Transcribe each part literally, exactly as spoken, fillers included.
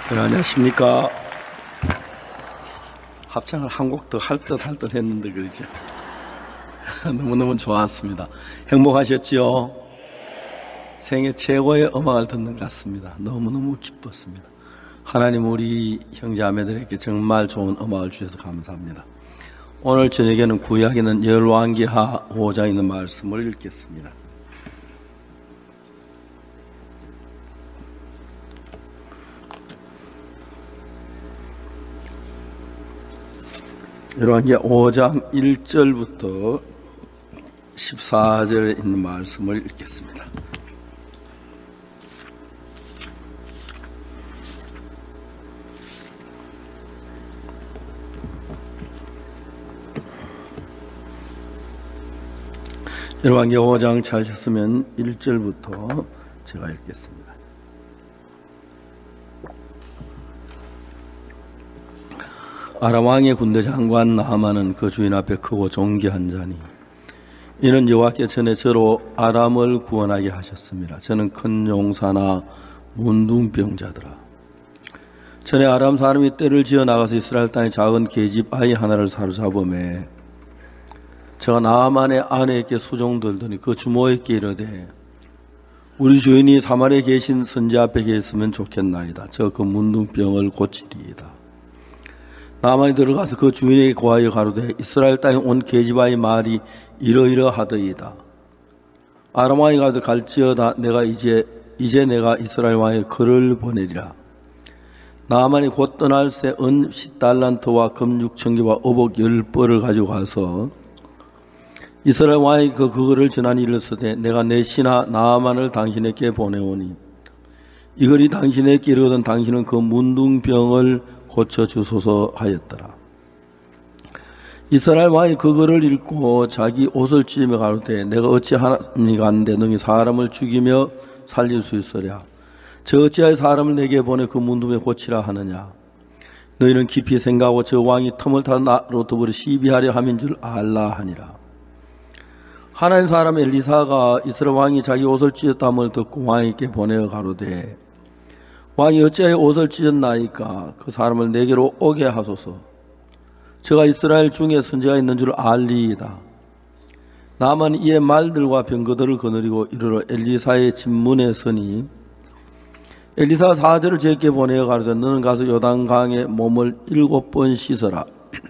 네, 안녕하십니까. 합창을 한 곡 더 할 듯 할 듯 했는데 그러죠. 너무너무 좋았습니다. 행복하셨지요? 생애 최고의 음악을 듣는 것 같습니다. 너무너무 기뻤습니다. 하나님 우리 형제자매들에게 정말 좋은 음악을 주셔서 감사합니다. 오늘 저녁에는 구약에는 열왕기하 오 장에 있는 말씀을 읽겠습니다. 열왕기하 오 장 일 절부터 십사 절에 있는 말씀을 읽겠습니다. 열왕기하 오 장 찾으셨으면 일 절부터 제가 읽겠습니다. 아람 왕의 군대 장관 나하만은 그 주인 앞에 크고 존귀한 자니 이는 여호와께 전에 저로 아람을 구원하게 하셨습니다. 저는 큰 용사나 문둥병자더라. 전에 아람 사람이 떼를 지어 나가서 이스라엘 땅에 작은 계집 아이 하나를 사로잡음에 저가 나하만의 아내에게 수종들더니 그 주모에게 이르되 우리 주인이 사마리아에 계신 선지자 앞에 계셨으면 좋겠나이다. 저 그 문둥병을 고치리이다. 나하만이 들어가서 그 주인에게 고하여 가로되 이스라엘 땅에 온 계집아의 말이 이러이러하더이다. 아람 왕이 가도 갈지어다. 내가 이제 이제 내가 이스라엘 왕의 글을 보내리라. 나하만이 곧 떠날 새 은 십 달란트와 금 육천 개와 어복 열 벌을 가지고 가서 이스라엘 왕이 그 그거를 전하니 이르시되 내가 내 신하 나하만을 당신에게 보내오니 이 글이 당신에게 이르거든 당신은 그 문둥병을 고쳐주소서 하였더라. 이스라엘 왕이 그 글을 읽고 자기 옷을 찢으며 가로되 내가 어찌하니까 안데 너희 사람을 죽이며 살릴 수 있으랴. 저 어찌하여 사람을 내게 보내 그 문둥병을 고치라 하느냐. 너희는 깊이 생각하고 저 왕이 틈을 타서 나로 더불어 시비하려 함인 줄 알라 하니라. 하나님 사람 엘리사가 이스라엘 왕이 자기 옷을 찢었다함을 듣고 왕에게 보내어 가로되 왕이 어찌하여 옷을 찢었나이까 그 사람을 내게로 오게 하소서. 저가 이스라엘 중에 선지자가 있는 줄 알리이다. 나만 이에 말들과 병거들을 거느리고 이르러 엘리사의 집문에 서니 엘리사가 사절을 저에게 보내어 가로되 너는 가서 요단강에 몸을 일곱 번 씻어라.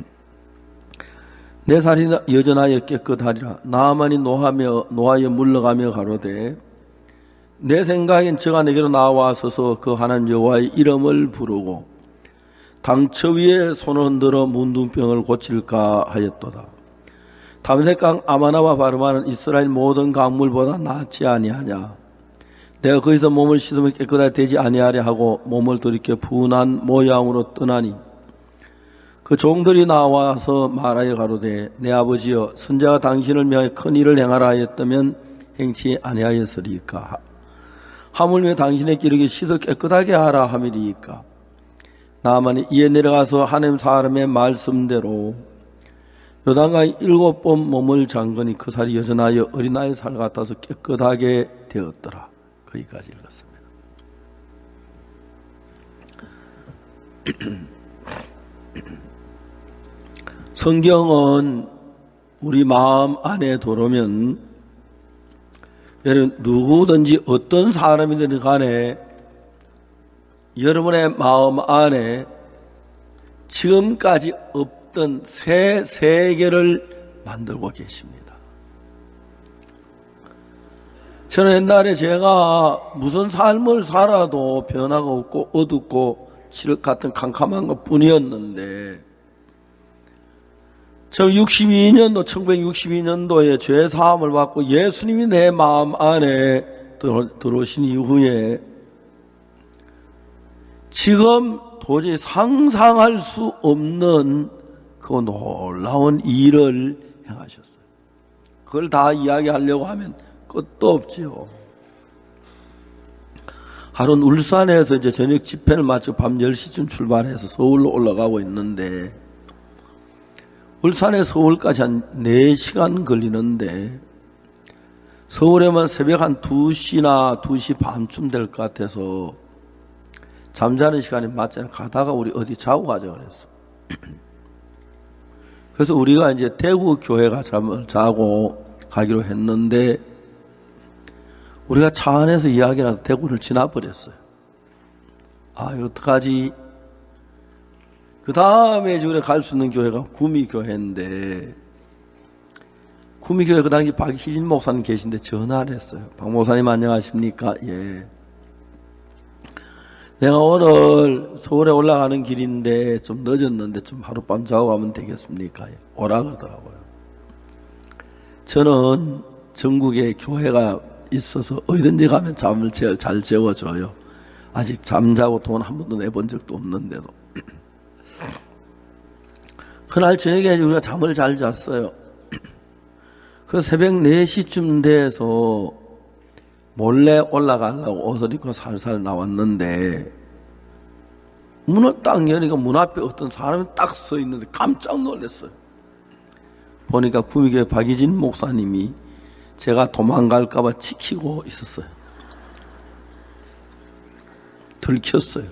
내 살이 여전하여 깨끗하리라. 나만이 노하며 노하여 물러가며 가로되 내 생각엔 저가 내게로 나와서서 그 하나님 여호와의 이름을 부르고 당처 위에 손을 흔들어 문둥병을 고칠까 하였도다. 담색강 아마나와 바르마는 이스라엘 모든 강물보다 낫지 아니하냐. 내가 거기서 몸을 씻으면 깨끗하게 되지 아니하려 하고 몸을 돌이켜 분한 모양으로 떠나니 그 종들이 나와서 말하여 가로되 내 아버지여 선지자가 당신을 명하여 큰 일을 행하라 하였다면 행치 아니하였으리까. 하물며 당신에게 이르기를 씻어 깨끗하게 하라 함이리이까. 나하만이 이에 내려가서 하나님 사람의 말씀대로 요단강에 일곱 번 몸을 잠그니 그 살이 여전하여 어린아이 살 같아서 깨끗하게 되었더라. 거기까지 읽었습니다. 성경은 우리 마음 안에 들어오면 여러분 누구든지 어떤 사람이든 간에 여러분의 마음 안에 지금까지 없던 새 세계를 만들고 계십니다. 저는 옛날에 제가 무슨 삶을 살아도 변화가 없고 어둡고 칠흑 같은 캄캄한 것 뿐이었는데 저 육십이 년도, 천구백육십이 년도에 죄 사함을 받고 예수님이 내 마음 안에 들어오신 이후에 지금 도저히 상상할 수 없는 그 놀라운 일을 행하셨어요. 그걸 다 이야기하려고 하면 끝도 없지요. 하루는 울산에서 이제 저녁 집회를 마치고 밤 열 시쯤 출발해서 서울로 올라가고 있는데 울산에 서울까지 한 네 시간 걸리는데 서울에만 새벽 한 두 시나 두 시 반쯤 될 것 같아서 잠자는 시간이 맞잖아요. 가다가 우리 어디 자고 가자 그랬어. 그래서 우리가 이제 대구 교회가 잠을 자고 가기로 했는데 우리가 차 안에서 이야기라도 대구를 지나버렸어요. 아, 이거 어떡하지? 그 다음에 이제 우리가 갈 수 있는 교회가 구미교회인데, 구미교회 그 당시 박희진 목사님 계신데 전화를 했어요. 박 목사님 안녕하십니까? 예. 내가 오늘 서울에 올라가는 길인데 좀 늦었는데 좀 하룻밤 자고 가면 되겠습니까? 예. 오라 그러더라고요. 저는 전국에 교회가 있어서 어디든지 가면 잠을 제일 잘 재워줘요. 아직 잠자고 돈 한 번도 내본 적도 없는데도. 그날 저녁에 우리가 잠을 잘 잤어요. 그 새벽 네 시쯤 돼서 몰래 올라가려고 옷을 입고 살살 나왔는데 문을 딱 여니까 문 앞에 어떤 사람이 딱 서 있는데 깜짝 놀랐어요. 보니까 구미교회 박희진 목사님이 제가 도망갈까봐 지키고 있었어요. 들켰어요.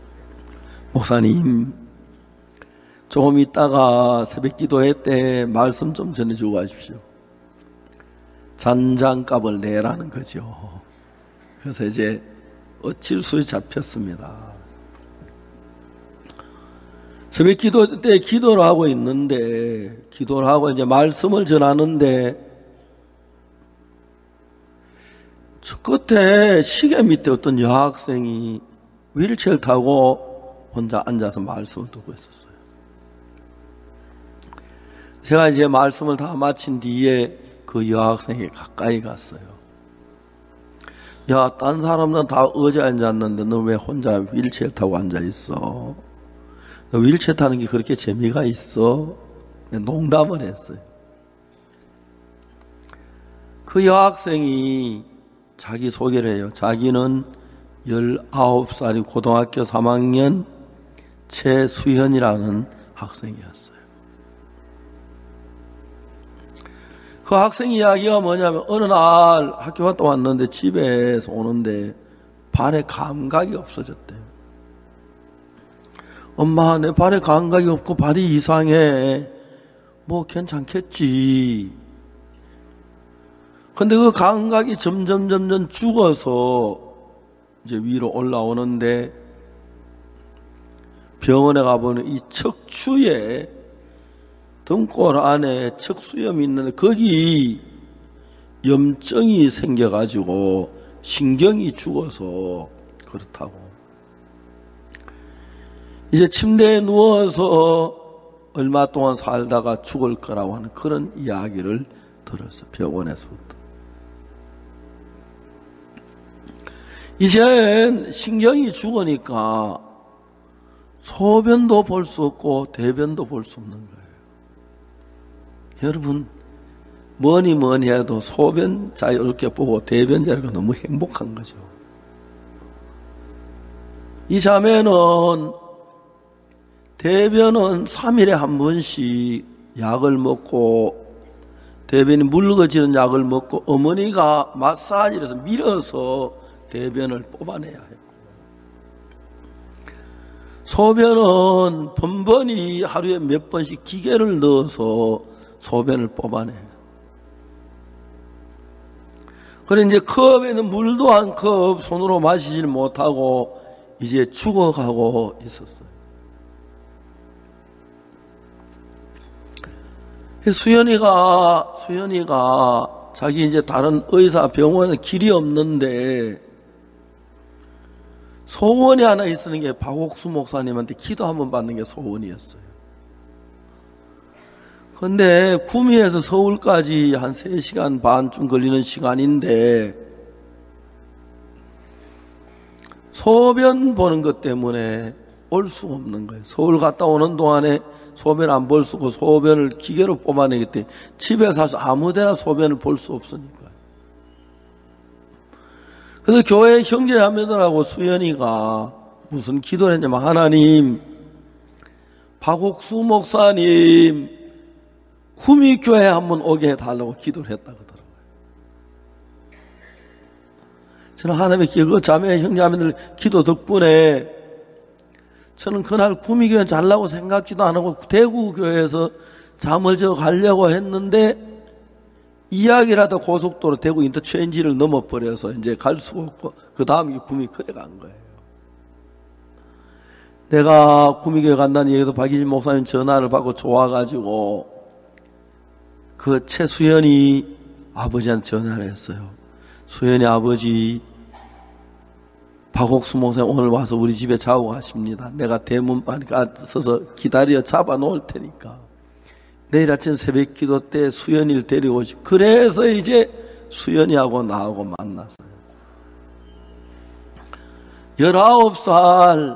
목사님, 조금 있다가 새벽 기도회 때 말씀 좀 전해주고 가십시오. 잔장값을 내라는 거죠. 그래서 이제 어칠 수에 잡혔습니다. 새벽 기도 때 기도를 하고 있는데, 기도를 하고 이제 말씀을 전하는데, 저 끝에 시계 밑에 어떤 여학생이 휠체어를 타고 혼자 앉아서 말씀을 듣고 있었어요. 제가 이제 말씀을 다 마친 뒤에 그 여학생이 가까이 갔어요. 야, 딴 사람들은 다 의자에 앉았는데 너 왜 혼자 휠체어 타고 앉아있어? 너 휠체어 타는 게 그렇게 재미가 있어? 농담을 했어요. 그 여학생이 자기 소개를 해요. 자기는 열아홉 살이 고등학교 삼 학년 최수현이라는 학생이었어요. 그 학생 이야기가 뭐냐면 어느 날 학교 갔다 왔는데 집에서 오는데 발에 감각이 없어졌대요. 엄마, 내 발에 감각이 없고 발이 이상해. 뭐 괜찮겠지. 근데 그 감각이 점점 점점 죽어서 이제 위로 올라오는데 병원에 가보니 이 척추에 등골 안에 척수염이 있는데 거기 염증이 생겨가지고 신경이 죽어서 그렇다고. 이제 침대에 누워서 얼마 동안 살다가 죽을 거라고 하는 그런 이야기를 들었어, 병원에서부터. 이젠 신경이 죽으니까 소변도 볼 수 없고 대변도 볼 수 없는 거예요. 여러분, 뭐니 뭐니 해도 소변자 이렇게 보고 대변자 이렇게 너무 행복한 거죠. 이 자매는 대변은 삼 일에 한 번씩 약을 먹고 대변이 물러지는 약을 먹고 어머니가 마사지를 해서 밀어서 대변을 뽑아내야 해요. 소변은 번번이 하루에 몇 번씩 기계를 넣어서 소변을 뽑아내요. 그래 이제 컵에는 물도 한 컵 손으로 마시질 못하고 이제 죽어가고 있었어요. 수연이가 수연이가 자기 이제 다른 의사 병원에 길이 없는데 소원이 하나 있는 게 박옥수 목사님한테 기도 한번 받는 게 소원이었어요. 근데 구미에서 서울까지 한 세 시간 반쯤 걸리는 시간인데 소변 보는 것 때문에 올 수가 없는 거예요. 서울 갔다 오는 동안에 소변 안 볼 수 없고 소변을 기계로 뽑아내기 때문에 집에 사서 아무데나 소변을 볼 수 없으니까. 그래서 교회 형제자매들하고 수연이가 무슨 기도를 했냐면 하나님, 박옥수 목사님 구미교회 한번 오게 해달라고 기도를 했다 그러더라고요. 저는 하나님의 그 자매 형제자매들 기도 덕분에 저는 그날 구미교회 잘라고 생각지도 안 하고 대구교회에서 잠을 져 가려고 했는데 이야기라도 고속도로 대구 인터체인지를 넘어버려서 이제 갈 수가 없고 그 다음에 구미교회 간 거예요. 내가 구미교회 간다는 얘기도 박희진 목사님 전화를 받고 좋아가지고 그 최수연이 아버지한테 전화를 했어요. 수연이 아버지 박옥수 목사님 오늘 와서 우리 집에 자고 가십니다. 내가 대문반에 서서 기다려 잡아 놓을 테니까 내일 아침 새벽 기도 때 수연이를 데리고 오시. 그래서 이제 수연이하고 나하고 만났어요. 열아홉 살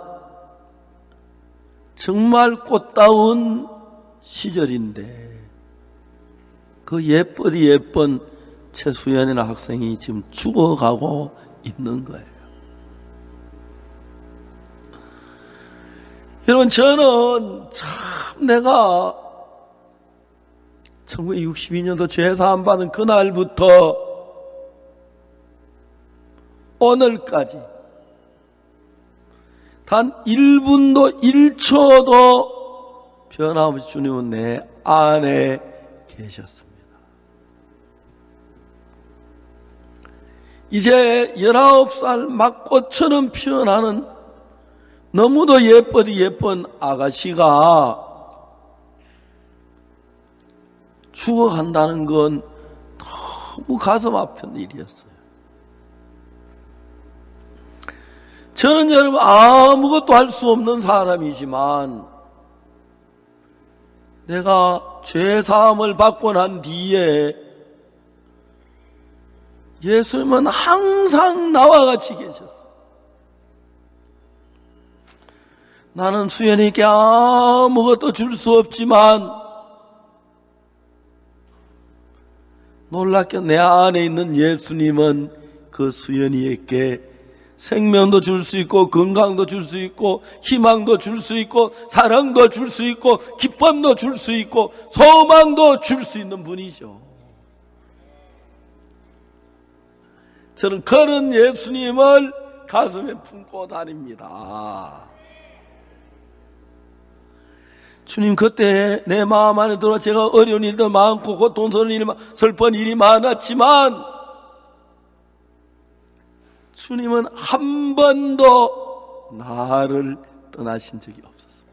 정말 꽃다운 시절인데 그 예쁘디 예쁜 최수연이라는 학생이 지금 죽어가고 있는 거예요. 여러분, 저는 참 내가 천구백육십이 년도 죄사함 받은 그날부터 오늘까지 단 일 분도 일 초도 변함없이 주님은 내 안에 계셨습니다. 이제 열아홉 살 막꽃처럼 피어나는 너무도 예쁘디 예쁜 아가씨가 죽어간다는 건 너무 가슴 아픈 일이었어요. 저는 여러분 아무것도 할 수 없는 사람이지만 내가 죄사함을 받고 난 뒤에 예수님은 항상 나와 같이 계셨어요. 나는 수연이께 아무것도 줄 수 없지만 놀랍게 내 안에 있는 예수님은 그 수연이에게 생명도 줄 수 있고 건강도 줄 수 있고 희망도 줄 수 있고 사랑도 줄 수 있고 기쁨도 줄 수 있고 소망도 줄 수 있는 분이죠. 저는 그런 예수님을 가슴에 품고 다닙니다. 주님, 그때 내 마음 안에 들어 제가 어려운 일도 많고 고통스러운 일이, 슬픈 일이 많았지만 주님은 한 번도 나를 떠나신 적이 없었습니다.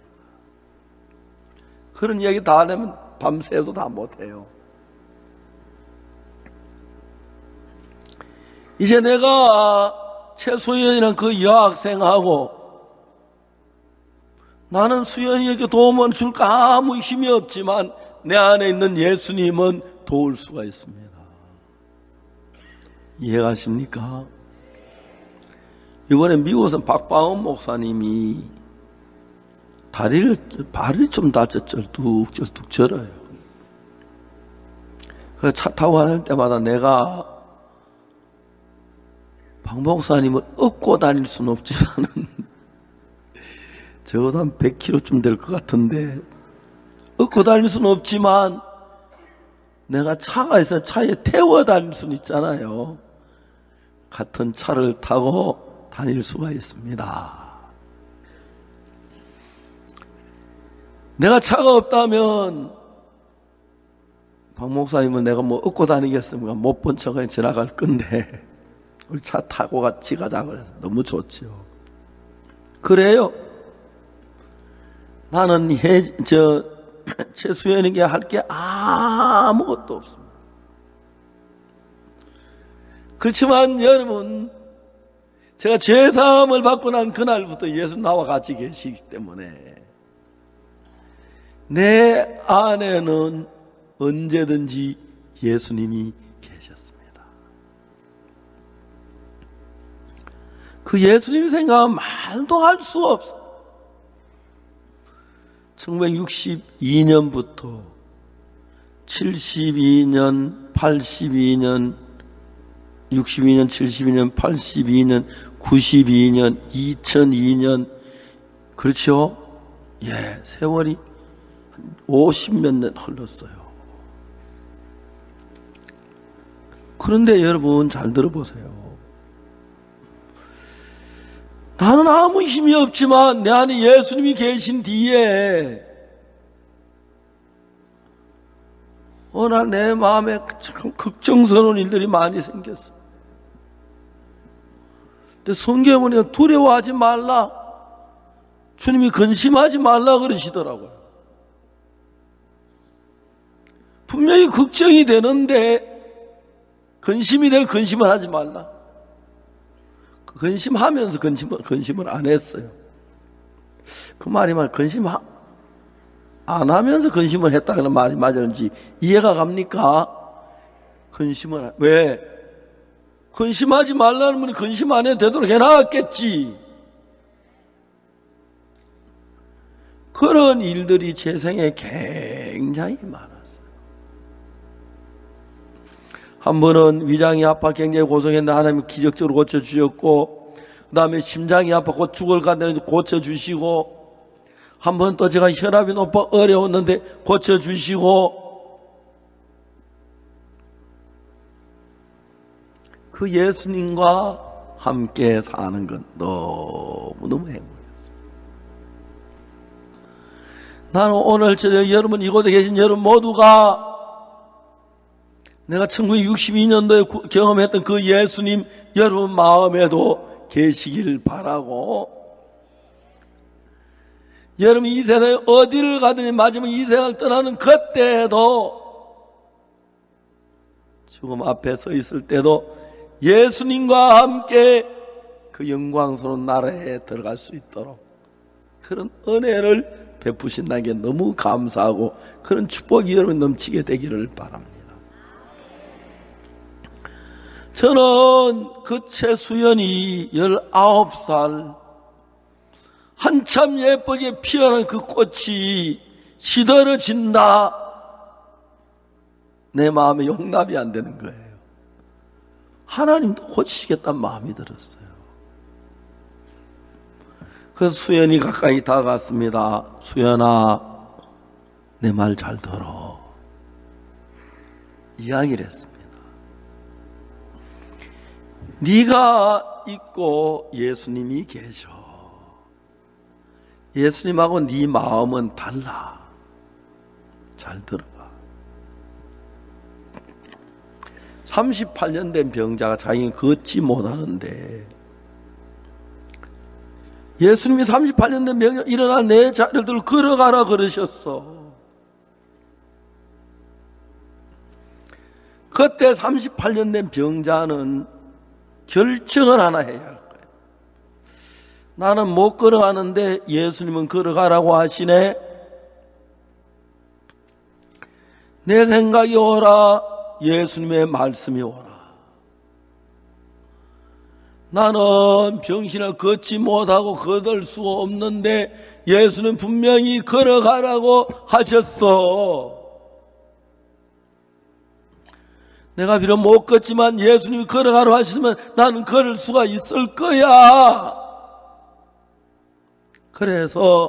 그런 이야기 다 하려면 밤새도 다 못해요. 이제 내가 최수연이라는 그 여학생하고 나는 수연이에게 도움을 줄까 아무 힘이 없지만 내 안에 있는 예수님은 도울 수가 있습니다. 이해가십니까? 이번에 미국에서 박바은 목사님이 다리를, 발이 좀 다쳐 쩔뚝쩔뚝 절어요. 그 차 타고 다닐 때마다 내가 박 목사님을 업고 다닐 수는 없지만은 적어도 한 백 킬로그램쯤 될 것 같은데 업고 다닐 수는 없지만 내가 차가 있어서 차에 태워 다닐 수는 있잖아요. 같은 차를 타고 다닐 수가 있습니다. 내가 차가 없다면 박 목사님은 내가 뭐 업고 다니겠습니까? 못 본 척에 지나갈 건데 우리 차 타고 같이 가자 그래서 너무 좋죠. 그래요. 나는 해, 저 최수연에게 할 게 아무것도 없습니다. 그렇지만 여러분, 제가 죄사함을 받고 난 그날부터 예수 나와 같이 계시기 때문에 내 안에는 언제든지 예수님이 계셨습니다. 그 예수님 생각은 말도 할 수 없어. 천구백육십이 년부터 칠십이 년, 팔십이 년, 육십이 년, 칠십이 년, 팔십이 년, 구십이 년, 이천이 년, 그렇죠? 예, 세월이 오십몇 년 흘렀어요. 그런데 여러분 잘 들어보세요. 나는 아무 힘이 없지만 내 안에 예수님이 계신 뒤에 어느 날 내 마음에 참 걱정스러운 일들이 많이 생겼어. 근데 성경에 보니까 두려워하지 말라, 주님이 근심하지 말라 그러시더라고요. 분명히 걱정이 되는데 근심이 될 근심을 하지 말라. 근심하면서 근심을, 근심을 안 했어요. 그 말이 말 근심 안 하면서 근심을 했다는 말이 맞을지 이해가 갑니까? 근심을, 왜? 근심하지 말라는 분이 근심 안 해도 되도록 해놨겠지. 그런 일들이 제 생에 굉장히 많았어요. 한 번은 위장이 아파 굉장히 고생했는데 하나님이 기적적으로 고쳐주셨고, 그 다음에 심장이 아파 곧 죽을 간다는데 고쳐주시고, 한 번 또 제가 혈압이 높아 어려웠는데 고쳐주시고, 그 예수님과 함께 사는 건 너무너무 행복했어요. 나는 오늘 저녁 여러분, 이곳에 계신 여러분 모두가 내가 천구백육십이 년도에 경험했던 그 예수님 여러분 마음에도 계시길 바라고, 여러분 이 세상에 어디를 가든지 마지막 이 세상을 떠나는 그때에도, 죽음 앞에 서 있을 때도 예수님과 함께 그 영광스러운 나라에 들어갈 수 있도록 그런 은혜를 베푸신다는 게 너무 감사하고, 그런 축복이 여러분 넘치게 되기를 바랍니다. 저는 그 최수연이 열아홉 살 한참 예쁘게 피어난 그 꽃이 시들어진다, 내 마음에 용납이 안 되는 거예요. 하나님도 고치시겠다는 마음이 들었어요. 그래서 수연이 가까이 다가갔습니다. 수연아, 내 말 잘 들어. 이야기를 했습니다. 네가 있고 예수님이 계셔. 예수님하고 네 마음은 달라. 잘 들어봐. 삼십팔 년 된 병자가 자기는 걷지 못하는데, 예수님이 삼십팔 년 된 병자 일어나 내 자리를 들고 걸어가라 그러셨어. 그때 삼십팔 년 된 병자는 결정을 하나 해야 할 거예요. 나는 못 걸어가는데 예수님은 걸어가라고 하시네. 내 생각이 오라, 예수님의 말씀이 오라. 나는 병신을 걷지 못하고 걷을 수 없는데 예수는 분명히 걸어가라고 하셨어. 내가 비록 못 걷지만 예수님이 걸어가라고 하셨으면 나는 걸을 수가 있을 거야. 그래서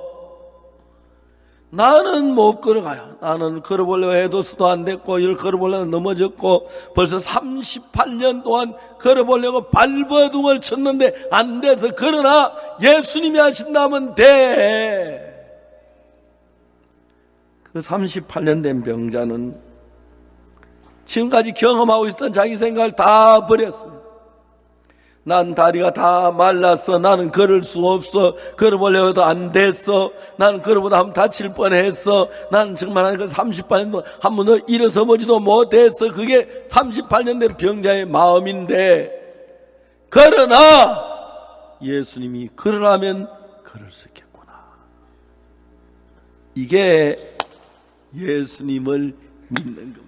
나는 못 걸어가요. 나는 걸어보려고 해도 수도 안 됐고, 이걸 걸어보려고 넘어졌고, 벌써 삼십팔 년 동안 걸어보려고 발버둥을 쳤는데 안 돼서, 그러나 예수님이 하신다면 돼. 그 삼십팔 년 된 병자는 지금까지 경험하고 있었던 자기 생각을 다 버렸습니다. 난 다리가 다 말랐어. 나는 걸을 수 없어. 걸어보려고 해도 안 됐어. 나는 걸어보다 하면 다칠 뻔했어. 나는 정말 한 삼십팔 년 동안 한 번도 일어서 보지도 못했어. 그게 삼십팔 년 된 병자의 마음인데, 그러나 예수님이 걸으라면 걸을 수 있겠구나. 이게 예수님을 믿는 겁니다.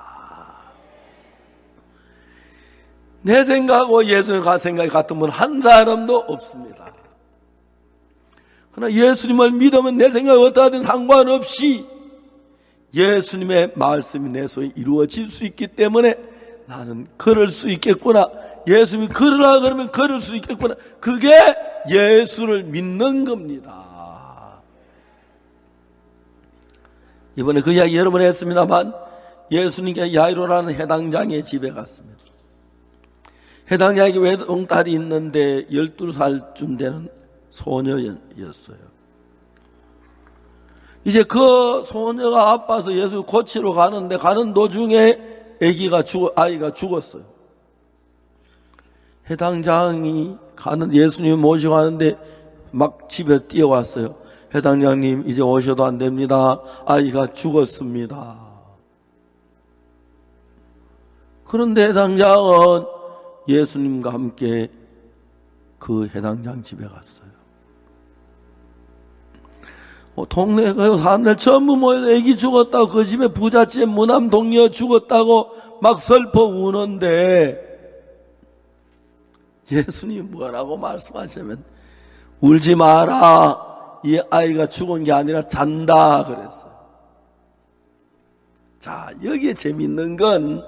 내 생각하고 예수님과 생각이 같은 분 한 사람도 없습니다. 그러나 예수님을 믿으면 내 생각이 어떠하든 상관없이 예수님의 말씀이 내 속에 이루어질 수 있기 때문에 나는 걸을 수 있겠구나. 예수님이 걸으라 그러면 걸을 수 있겠구나. 그게 예수를 믿는 겁니다. 이번에 그 이야기 여러 번 했습니다만, 예수님께 야이로라는 해당장의 집에 갔습니다. 해당자에게 외동딸이 있는데 열두 살쯤 되는 소녀였어요. 이제 그 소녀가 아파서 예수 고치러 가는데 가는 도중에 아기가 죽어, 아이가 죽었어요. 해당장이 가는 예수님 모시고 가는데 막 집에 뛰어왔어요. 해당장님 이제 오셔도 안 됩니다. 아이가 죽었습니다. 그런데 해당장은 예수님과 함께 그 해당장 집에 갔어요. 어, 동네에 가요. 사람들 전부 모여서 애기 죽었다고, 그 집에 부잣집 무남 동료 죽었다고 막 슬퍼 우는데 예수님 뭐라고 말씀하시면 울지 마라, 이 아이가 죽은 게 아니라 잔다 그랬어요. 자, 여기에 재밌는 건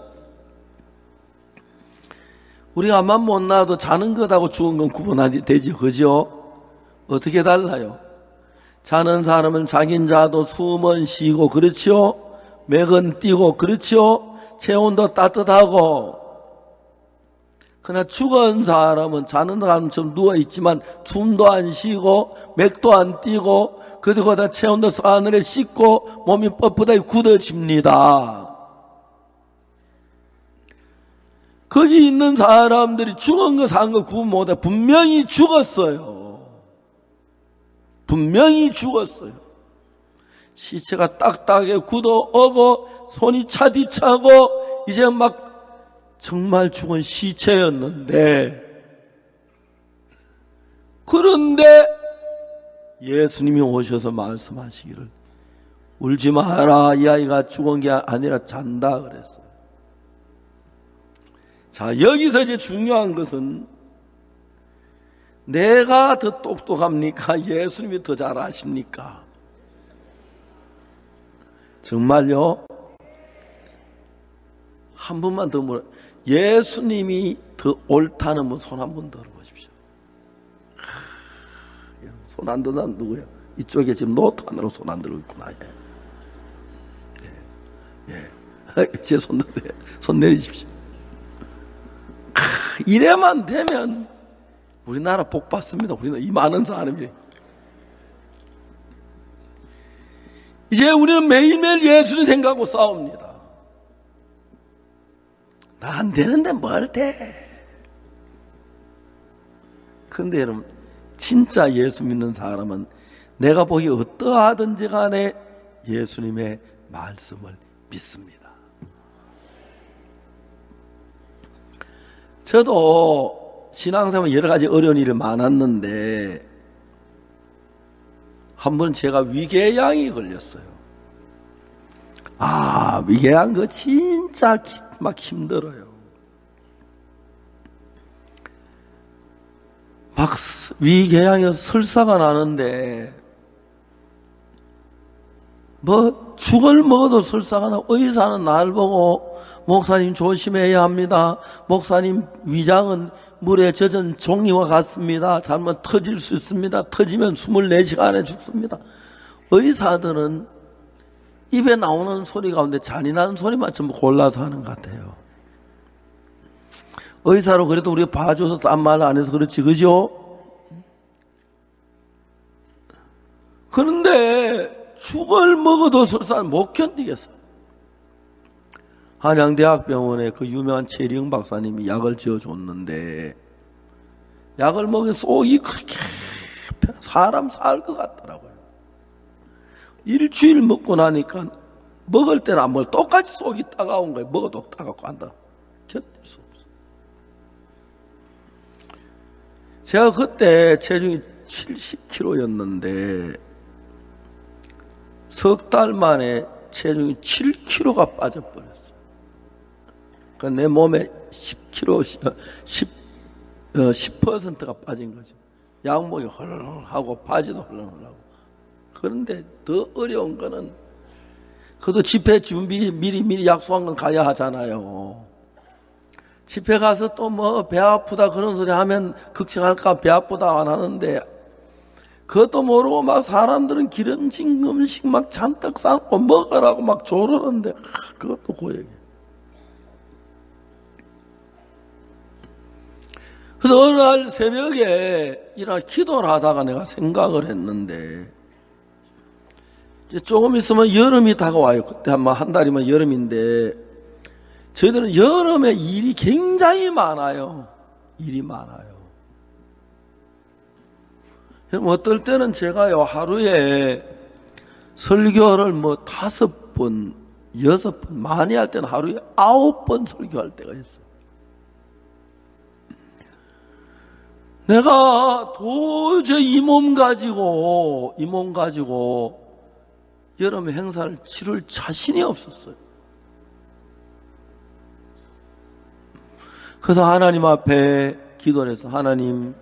우리가 암만 못 낳아도 자는 것하고 죽은 건 구분하지 되죠, 그죠? 어떻게 달라요? 자는 사람은 자긴 자도 숨은 쉬고 그렇죠? 맥은 뛰고 그렇죠? 체온도 따뜻하고. 그러나 죽은 사람은 자는 사람처럼 누워있지만 숨도 안 쉬고 맥도 안 뛰고 그리고 다 체온도 하늘에 씻고 몸이 뻣뻣하게 굳어집니다. 거기 있는 사람들이 죽은 거 산 거 구분 못해. 분명히 죽었어요. 분명히 죽었어요. 시체가 딱딱하게 굳어오고 손이 차디차고 이제 막 정말 죽은 시체였는데, 그런데 예수님이 오셔서 말씀하시기를 울지 마라, 이 아이가 죽은 게 아니라 잔다 그랬어요. 자, 여기서 이제 중요한 것은 내가 더 똑똑합니까? 예수님이 더 잘 아십니까? 정말요? 한 번만 더 물어. 예수님이 더 옳다는 분 손 한 번 들어보십시오. 손 안 드는 사람 누구예요? 이쪽에 지금 노트 하나로 손 안 들고 있구나. 예. 예. 제 손, 손 내리십시오. 이래만 되면 우리나라 복 받습니다. 우리나라 이 많은 사람이. 이제 우리는 매일매일 예수를 생각하고 싸웁니다. 나 안 되는데 뭘 돼? 그런데 여러분, 진짜 예수 믿는 사람은 내가 보기 어떠하든지 간에 예수님의 말씀을 믿습니다. 저도 신앙생활 여러 가지 어려운 일이 많았는데 한 번 제가 위궤양이 걸렸어요. 아, 위궤양 그 진짜 막 힘들어요. 막 위궤양에서 설사가 나는데 뭐 죽을 먹어도 설사가 나고 의사는 날 보고 목사님 조심해야 합니다. 목사님 위장은 물에 젖은 종이와 같습니다. 잘못 터질 수 있습니다. 터지면 이십사 시간에 죽습니다. 의사들은 입에 나오는 소리 가운데 잔인한 소리만 전부 골라서 하는 것 같아요. 의사로 그래도 우리가 봐줘서 딴 말 안 해서 그렇지, 그죠? 그런데 죽을 먹어도 설사를 못 견디겠어요. 한양대학병원에 그 유명한 최리영 박사님이 약을 지어줬는데 약을 먹여 속이 그렇게 사람 살 것 같더라고요. 일주일 먹고 나니까 먹을 때는 안 먹어. 똑같이 속이 따가운 거예요. 먹어도 따갑고 한다. 견딜 수 없어. 제가 그때 체중이 칠십 킬로그램였는데 석 달 만에 체중이 칠 킬로그램가 빠져버렸어요. 그러니까 내 몸에 십 킬로그램, 십, 어, 십 퍼센트가 빠진 거죠. 양목이 헐렁헐렁하고 바지도 헐렁헐렁하고. 그런데 더 어려운 거는 그래도 집회 준비 미리 미리 약속한 건 가야 하잖아요. 집회 가서 또 뭐 배 아프다 그런 소리 하면 걱정할까 배 아프다 안 하는데 그것도 모르고 막 사람들은 기름진 음식 막 잔뜩 싸놓고 먹으라고 막 조르는데 아, 그것도 고역이에요. 그래서 어느 날 새벽에 일어나 기도를 하다가 내가 생각을 했는데, 이제 조금 있으면 여름이 다가와요. 그때 한 한 달이면 여름인데, 저희들은 여름에 일이 굉장히 많아요. 일이 많아요. 여러분, 어떨 때는 제가요, 하루에 설교를 뭐 다섯 번, 여섯 번, 많이 할 때는 하루에 아홉 번 설교할 때가 있어요. 내가 도저히 이 몸 가지고, 이 몸 가지고 여름 행사를 치를 자신이 없었어요. 그래서 하나님 앞에 기도를 해서, 하나님,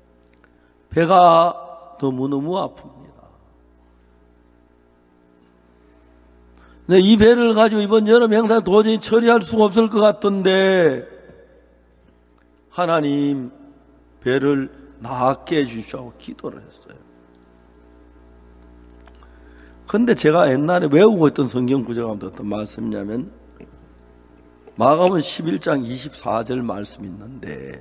배가 너무너무 아픕니다. 네, 이 배를 가지고 이번 여름 행사 도저히 처리할 수가 없을 것 같던데, 하나님, 배를 낫게 해주시라고 기도를 했어요. 근데 제가 옛날에 외우고 있던 성경 구절가 어떤 말씀이냐면, 마가복음 십일 장 이십사 절 말씀이 있는데,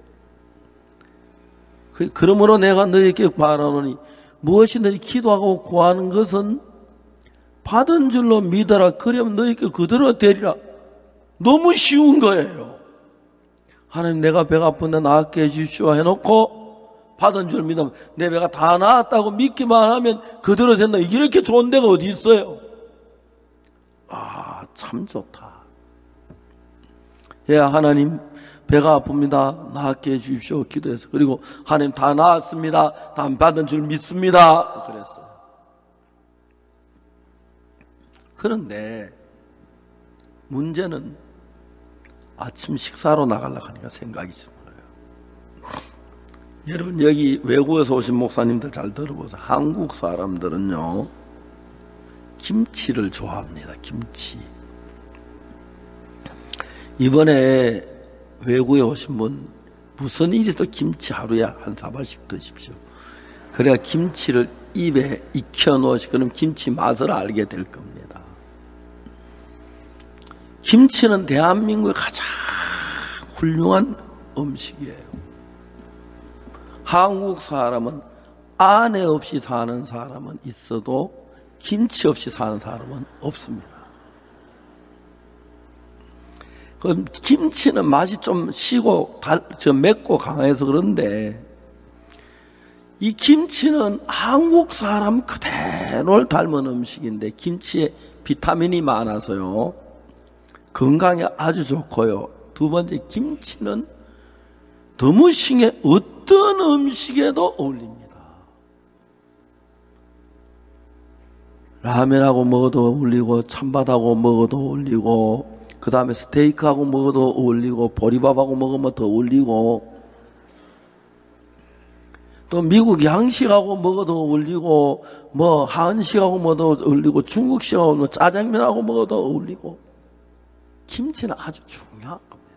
그, 그러므로 내가 너희에게 말하노니 무엇이든지 기도하고 구하는 것은 받은 줄로 믿어라. 그러면 너희에게 그대로 되리라. 너무 쉬운 거예요. 하나님, 내가 배가 아픈데 낫게 해주시오 해놓고 받은 줄 믿으면 내 배가 다 나았다고 믿기만 하면 그대로 된다. 이렇게 좋은 데가 어디 있어요? 아, 참 좋다. 예, 하나님, 배가 아픕니다. 낫게 해주십시오. 기도해서. 그리고 하나님, 다 나았습니다. 다 받은 줄 믿습니다. 그랬어요. 그런데 문제는 아침 식사로 나가려고 하니까 생각이 좀 들어요. 여러분, 여기 외국에서 오신 목사님들 잘 들어보세요. 한국 사람들은요, 김치를 좋아합니다. 김치. 이번에 외국에 오신 분, 무슨 일이 있어도 김치 하루에 한 사발씩 드십시오. 그래야 김치를 입에 익혀 놓으시, 그럼 김치 맛을 알게 될 겁니다. 김치는 대한민국의 가장 훌륭한 음식이에요. 한국 사람은 아내 없이 사는 사람은 있어도 김치 없이 사는 사람은 없습니다. 그 김치는 맛이 좀 시고 달, 저 맵고 강해서 그런데, 이 김치는 한국 사람 그대로를 닮은 음식인데, 김치에 비타민이 많아서요, 건강에 아주 좋고요. 두 번째, 김치는 너무 싱해 어떤 음식에도 어울립니다. 라면하고 먹어도 어울리고, 찬밥하고 먹어도 어울리고, 그 다음에 스테이크하고 먹어도 어울리고, 보리밥하고 먹으면 더 어울리고, 또 미국 양식하고 먹어도 어울리고, 뭐 한식하고 먹어도 어울리고, 중국식하고 뭐 짜장면하고 먹어도 어울리고, 김치는 아주 중요한 겁니다.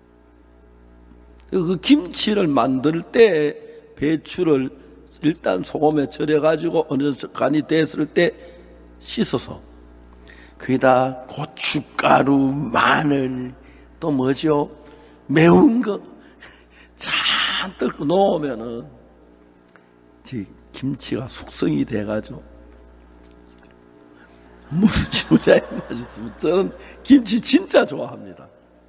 그 김치를 만들 때 배추를 일단 소금에 절여가지고 어느 간이 됐을 때 씻어서, 거기다 고춧가루, 마늘, 또 뭐죠? 매운 거 잔뜩 넣으면은 김치가 숙성이 돼가지고 무지무지하게 맛있습니다. 저는 김치 진짜 좋아합니다.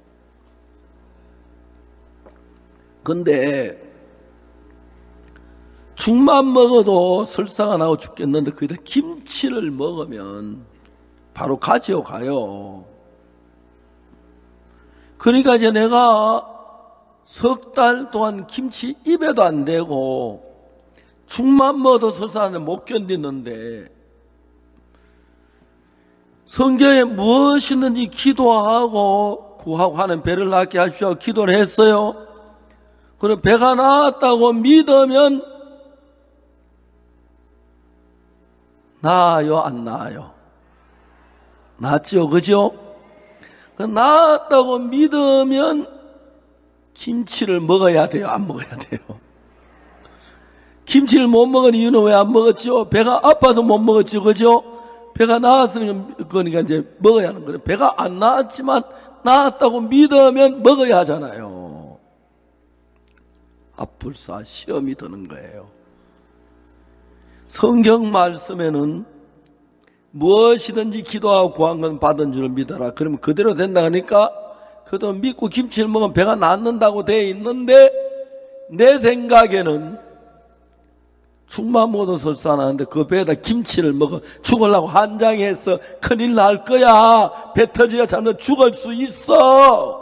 근데 죽만 먹어도 설사가 나고 죽겠는데 거기다 김치를 먹으면 바로 가지요 가요. 그러니까 이제 내가 석 달 동안 김치 입에도 안 대고 죽만 먹어도 설사는 못 견디는데, 성경에 무엇이든지 기도하고 구하고 하는 배를 낫게 하시오 기도를 했어요. 그럼 배가 나았다고 믿으면 나아요, 안 나아요? 낫죠, 그죠? 나았다고 믿으면 김치를 먹어야 돼요, 안 먹어야 돼요? 김치를 못 먹은 이유는 왜 안 먹었죠? 배가 아파서 못 먹었죠, 그죠? 배가 나았으니까, 그러니까 이제 먹어야 하는 거예요. 배가 안 나았지만 나았다고 믿으면 먹어야 하잖아요. 아플싸 시험이 드는 거예요. 성경 말씀에는 무엇이든지 기도하고 구한 건 받은 줄 믿어라. 그러면 그대로 된다 하니까 그도 믿고 김치를 먹으면 배가 낫는다고 돼 있는데, 내 생각에는 죽만 먹어도 설사하는데 그 배에다 김치를 먹어 죽으려고 한장해서 큰일 날 거야. 배 터져야 잘못 죽을 수 있어.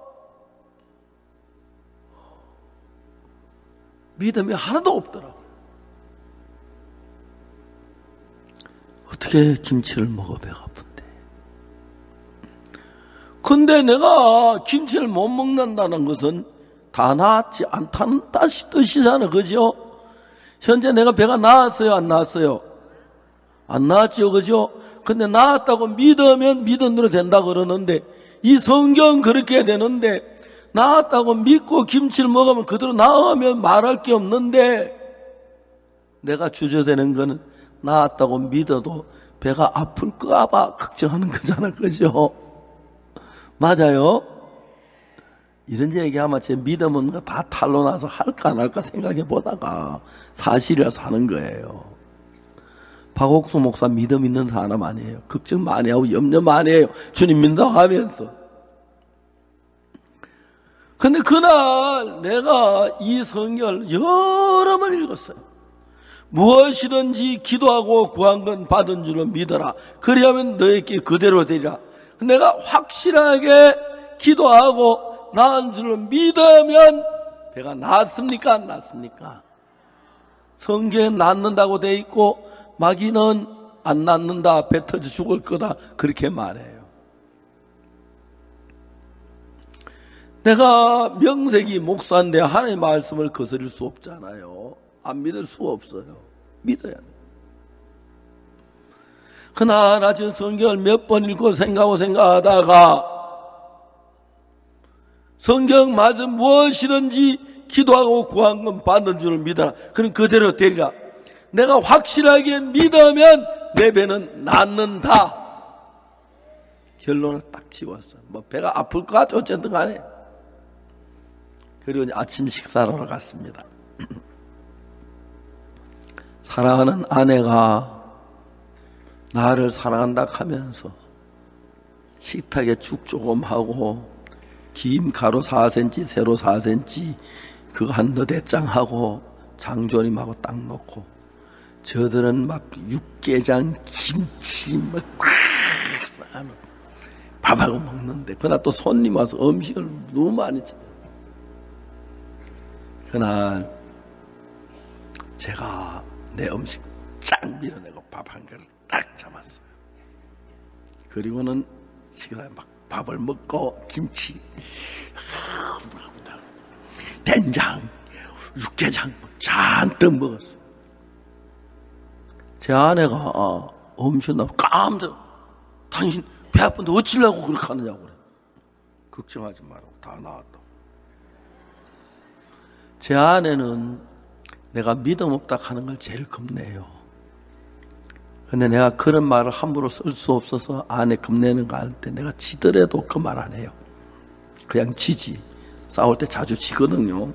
믿음이 하나도 없더라고. 어떻게 김치를 먹어 배가 아픈데. 근데 내가 김치를 못 먹는다는 것은 다 나았지 않다는 뜻이잖아. 그죠? 현재 내가 배가 나았어요? 안 나았어요? 안 나았지요? 그죠? 근데 나았다고 믿으면 믿은 대로 된다 그러는데, 이 성경 그렇게 되는데, 나았다고 믿고 김치를 먹으면 그대로 나으면 말할 게 없는데, 내가 주저되는 거는 나았다고 믿어도 배가 아플까 봐 걱정하는 거잖아. 그죠? 맞아요? 이런 얘기하면 제 믿음은 다 탈로 나서 할까 안 할까 생각해 보다가 사실이라서 하는 거예요. 박옥수 목사 믿음 있는 사람 아니에요. 걱정 많이 하고 염려 많이 해요. 주님 믿는다고 하면서. 근데 그날 내가 이 성경을 여러 번 읽었어요. 무엇이든지 기도하고 구한 건 받은 줄로 믿어라. 그리하면 너에게 그대로 되리라. 내가 확실하게 기도하고 나은 줄로 믿으면 배가 낫습니까? 안 낫습니까? 성경에 낫는다고 돼 있고 마귀는 안 낫는다, 배 터져 죽을 거다, 그렇게 말해요. 내가 명색이 목사인데 하나님의 말씀을 거스릴 수 없잖아요. 안 믿을 수 없어요. 믿어야 돼요. 그러나 지금 성경을 몇 번 읽고 생각하고 생각하다가 성경 말씀 무엇이든지 기도하고 구한 건 받는 줄을 믿어라. 그럼 그대로 되리라. 내가 확실하게 믿으면 내 배는 낫는다. 결론을 딱 지웠어. 뭐 배가 아플 것 같아 어쨌든 간에. 그리고 이제 아침 식사를 하러 갔습니다. 사랑하는 아내가 나를 사랑한다 하면서 식탁에 죽 조금 하고 김 가로 사 센티미터 세로 사 센티미터 그거 한 너댓장 하고 장조림하고 딱 넣고, 저들은 막 육개장 김치 막 꽉 싸놓고 밥하고 먹는데, 그날 또 손님 와서 음식을 너무 많이 줘. 그날 제가 내 음식 쫙 밀어내고 밥 한 그릇 딱 잡았어요. 그리고는 식사에 막 밥을 먹고 김치, 된장, 육개장 잔뜩 먹었어요. 제 아내가 음식 나고 깜짝, 당신 배 아픈데 어찌려고 그렇게 하느냐고 그래. 걱정하지 말라고, 다 나았다고. 제 아내는 내가 믿음 없다 하는 걸 제일 겁내요. 근데 내가 그런 말을 함부로 쓸 수 없어서 아내 겁내는 거 할 때 내가 지더라도 그 말 안 해요. 그냥 지지. 싸울 때 자주 지거든요.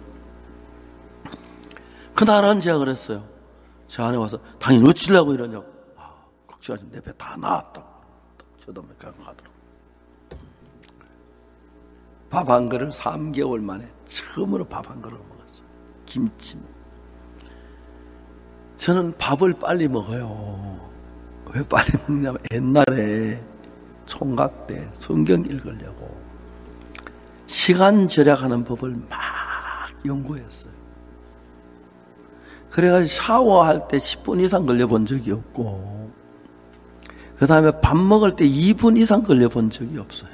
그날은 제가 그랬어요. 제 아내 와서 당연히 어찌려고 이러냐고. 아, 걱정하지 마. 내 배 다 나았다고. 저도 그냥 가더라고. 밥 한 그릇 삼 개월 만에 처음으로 밥 한 그릇 먹었어요. 김치. 저는 밥을 빨리 먹어요. 왜 빨리 먹냐면 옛날에 총각 때 성경 읽으려고 시간 절약하는 법을 막 연구했어요. 그래가지고 샤워할 때 십 분 이상 걸려본 적이 없고, 그 다음에 밥 먹을 때 이 분 이상 걸려본 적이 없어요.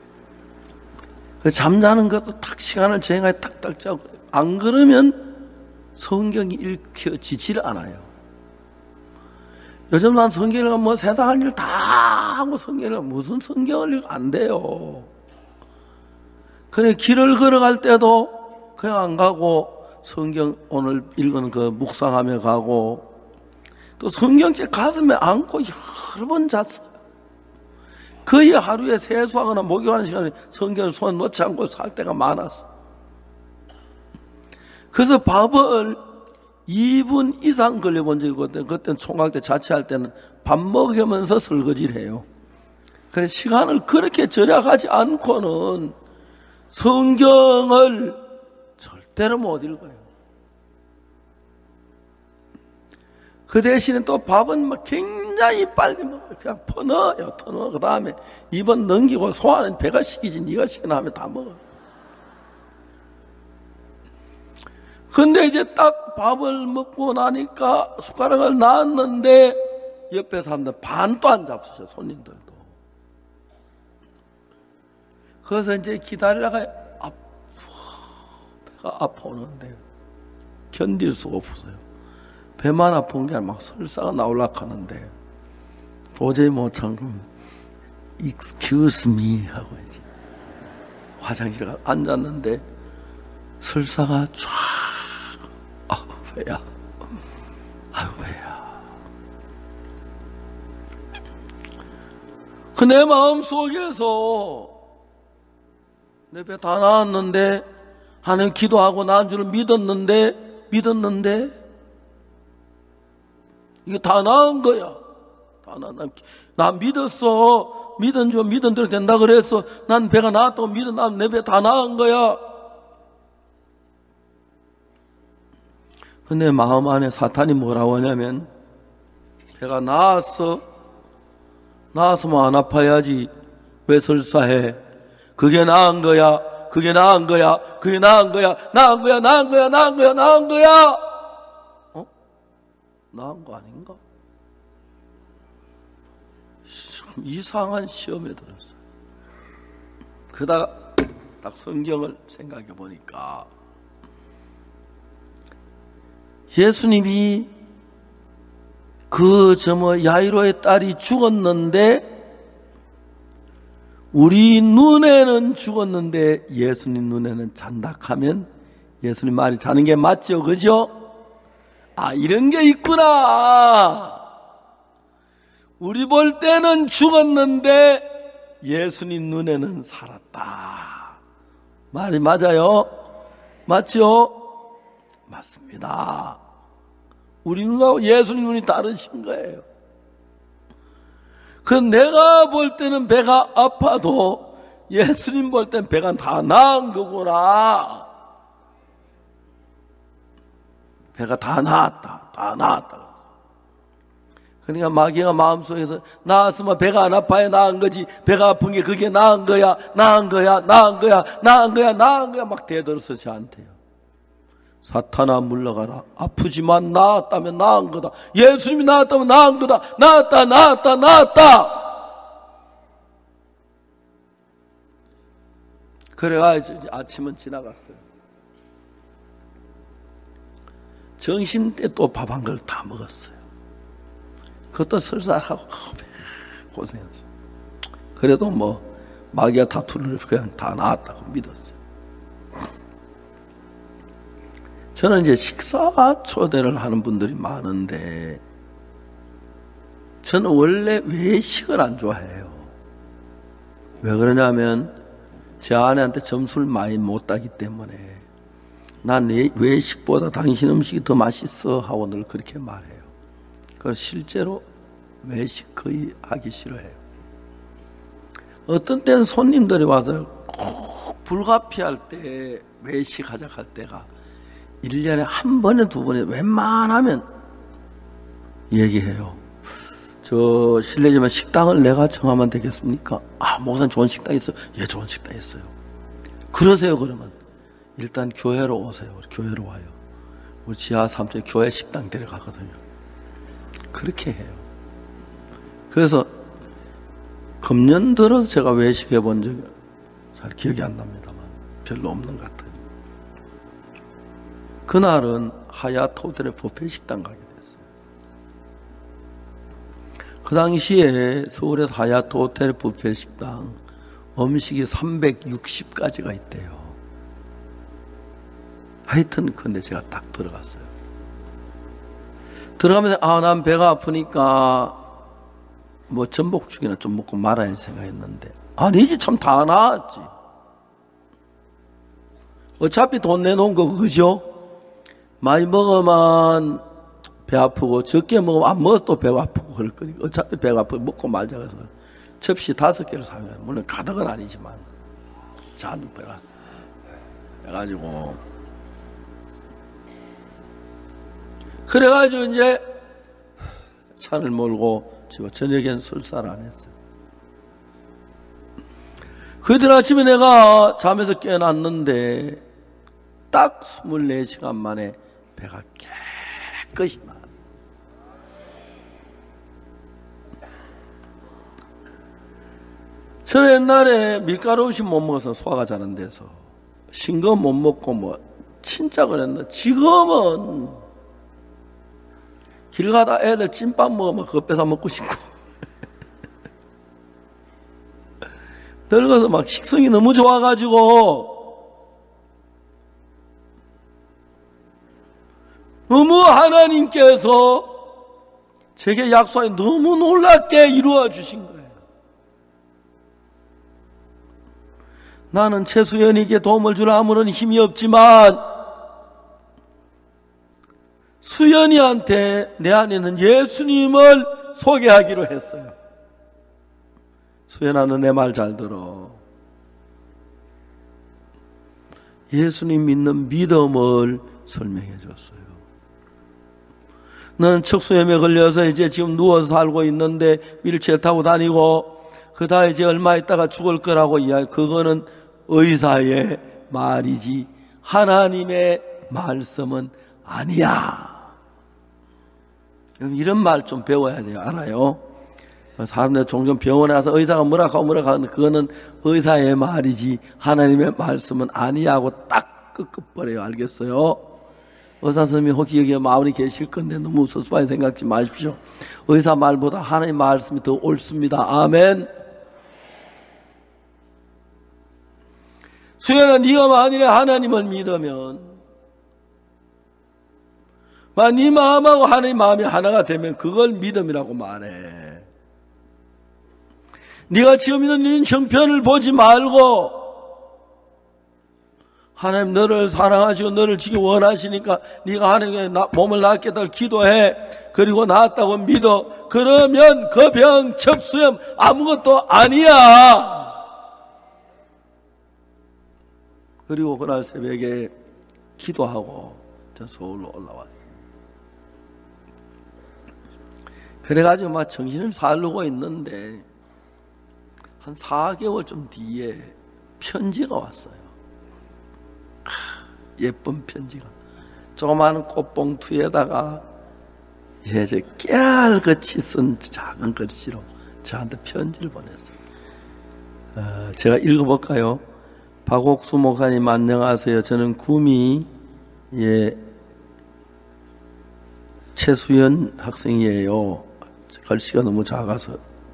잠자는 것도 딱 시간을 정해 딱딱 짜고, 안 그러면 성경이 읽혀지질 않아요. 요즘 난 성경을 뭐 세상 할 일 다 하고 성경을 무슨 성경을 읽어 안 돼요. 그래 길을 걸어갈 때도 그냥 안 가고 성경 오늘 읽은 그 묵상하며 가고, 또 성경책 가슴에 안고 여러 번 잤어요. 거의 하루에 세수하거나 목욕하는 시간에 성경을 손에 놓지 않고 살 때가 많았어. 그래서 밥을 이 분 이상 걸려본 적이 있거든요. 그때는 총각 때 자취할 때는 밥 먹으면서 설거지를 해요. 그래서 시간을 그렇게 절약하지 않고는 성경을 절대로 못 읽어요. 그 대신에 또 밥은 막 굉장히 빨리 먹어요. 그냥 퍼넣어요. 터넣어. 그 다음에 입은 넘기고 소화는 배가 시키지 네가 시키나 하면 다 먹어요. 근데 이제 딱 밥을 먹고 나니까 숟가락을 놨는데 옆에 사람들 반도 안 잡수셔, 손님들도. 그래서 이제 기다리다가 아파, 배가 아파오는데 견딜 수가 없어요. 배만 아픈 게 아니라 막 설사가 나오려고 하는데 도저히 못 참고 Excuse me 하고 이제 화장실에 가서 앉았는데 설사가 쫙 아우 배야 아우 배야. 그 내 마음 속에서 내 배 다 나왔는데 하나님 기도하고 나은 줄을 믿었는데 믿었는데 이거 다 나은 거야. 다 나, 나, 나 믿었어. 믿은 줄 믿은 대로 된다 그랬어. 난 배가 나왔다고 믿어. 난 내 배 다 나은 거야. 근데 마음 안에 사탄이 뭐라고 하냐면 배가 나았어. 나았으면 안 아파야지. 왜 설사해? 그게 나은 거야. 그게 나은 거야. 그게 나은 거야. 나은 거야. 나은 거야. 나은 거야. 나은 거야. 어? 나은 거 아닌가? 참 이상한 시험에 들었어요. 그러다가 딱 성경을 생각해 보니까 예수님이 그 저 뭐 야이로의 딸이 죽었는데 우리 눈에는 죽었는데 예수님 눈에는 잔다 하면 예수님 말이 자는 게 맞죠, 그죠? 아, 이런 게 있구나. 우리 볼 때는 죽었는데 예수님 눈에는 살았다. 말이 맞아요? 맞죠? 맞습니다. 우리 눈하고 예수님 눈이 다르신 거예요. 그 내가 볼 때는 배가 아파도 예수님 볼 때는 배가 다 나은 거구나. 배가 다 나았다. 다 나았다. 그러니까 마귀가 마음속에서 나았으면 배가 안 아파야 나은 거지. 배가 아픈 게 그게 나은 거야. 나은 거야. 나은 거야. 나은 거야. 나은 거야. 막 대들어서 저한테요. 사탄아 물러가라. 아프지만 나았다면 나은 거다. 예수님이 나았다면 나은 거다. 나았다. 나았다. 나았다. 그래가지고 아침은 지나갔어요. 점심 때 또 밥 한 그릇 다 먹었어요. 그것도 설사하고 고생했죠. 그래도 뭐 마귀와 다투를 그냥 다 나았다고 믿었어요. 저는 이제 식사 초대를 하는 분들이 많은데 저는 원래 외식을 안 좋아해요. 왜 그러냐면 제 아내한테 점수를 많이 못 따기 때문에 난 외식보다 당신 음식이 더 맛있어 하고 늘 그렇게 말해요. 그래서 실제로 외식 거의 하기 싫어해요. 어떤 때는 손님들이 와서 꼭 불가피할 때 외식하자 할 때가 일 년에 한 번에 두 번에 웬만하면 얘기해요. 저 실례지만 식당을 내가 정하면 되겠습니까? 아, 목사님 좋은 식당 있어요? 예, 좋은 식당 있어요. 그러세요. 그러면 일단 교회로 오세요. 교회로 와요. 우리 지하 삼 층에 교회 식당 데려가거든요. 그렇게 해요. 그래서 금년 들어서 제가 외식해 본 적이 잘 기억이 안 납니다만 별로 없는 것 같아요. 그날은 하얏트 호텔의 뷔페 식당 가게 됐어요. 그 당시에 서울의 하얏트 호텔 뷔페 식당 음식이 삼백육십 가지가 있대요. 하여튼 근데 제가 딱 들어갔어요. 들어가면서 아, 난 배가 아프니까 뭐 전복죽이나 좀 먹고 말아야 생각했는데 아니지, 참 다 나았지. 어차피 돈 내놓은 거 그죠? 많이 먹으면 배 아프고 적게 먹으면 안 먹어도 또 배가 아프고 그럴 거니까 어차피 배가 아프고 먹고 말자 그래서 접시 다섯 개를 사면 물론 가득은 아니지만 잔 배가 해가지고 그래가지고 이제 차를 몰고 집에 저녁엔 술사를 안 했어요. 그들 아침에 내가 잠에서 깨어났는데 딱 스물네 시간 만에 배가 깨끗이 나왔어요. 저는 옛날에 밀가루 음식 못 먹어서 소화가 잘 안 돼서 싱거 못 먹고 뭐 진짜 그랬는데 지금은 길 가다 애들 찐밥 먹으면 그거 뺏어 먹고 싶고 늙어서 막 식성이 너무 좋아가지고 너무 하나님께서 제게 약속이 너무 놀랍게 이루어 주신 거예요. 나는 최수연에게 도움을 줄 아무런 힘이 없지만 수연이한테 내 안에는 예수님을 소개하기로 했어요. 수연아, 너 내 말 잘 들어. 예수님 믿는 믿음을 설명해 줬어요. 너는 척수염에 걸려서 이제 지금 누워서 살고 있는데 휠체어 타고 다니고 그다 이제 얼마 있다가 죽을 거라고 이야기. 그거는 의사의 말이지 하나님의 말씀은 아니야. 이런 말 좀 배워야 돼요. 알아요? 사람들 종종 병원에 가서 의사가 뭐라 하고 뭐라 하는데 그거는 의사의 말이지 하나님의 말씀은 아니야 하고 딱 끄끄버려요. 알겠어요? 의사 선생님이 혹시 여기 마을에 계실 건데 너무 서수하게 생각지 마십시오. 의사 말보다 하나님의 말씀이 더 옳습니다. 아멘. 수연아, 네가 만일에 하나님을 믿으면 네 마음하고 하나님 마음이 하나가 되면 그걸 믿음이라고 말해. 네가 지금 있는 형편을 보지 말고 하나님 너를 사랑하시고 너를 지기 원하시니까 네가 하나님께 몸을 낫게 해달라고 기도해. 그리고 낫다고 믿어. 그러면 그 병, 척수염 아무것도 아니야. 그리고 그날 새벽에 기도하고 저 서울로 올라왔어요. 그래가지고 막 정신을 사르고 있는데 한 사 개월쯤 뒤에 편지가 왔어요. 예쁜 편지가 조그마한 꽃봉투에다가 이제 깨알같이 쓴 작은 글씨로 저한테 편지를 보냈어요. 어, 제가 읽어볼까요? 박옥수 목사님 안녕하세요. 저는 구미 예, 최수연 학생이에요. 글씨가 너무 작아서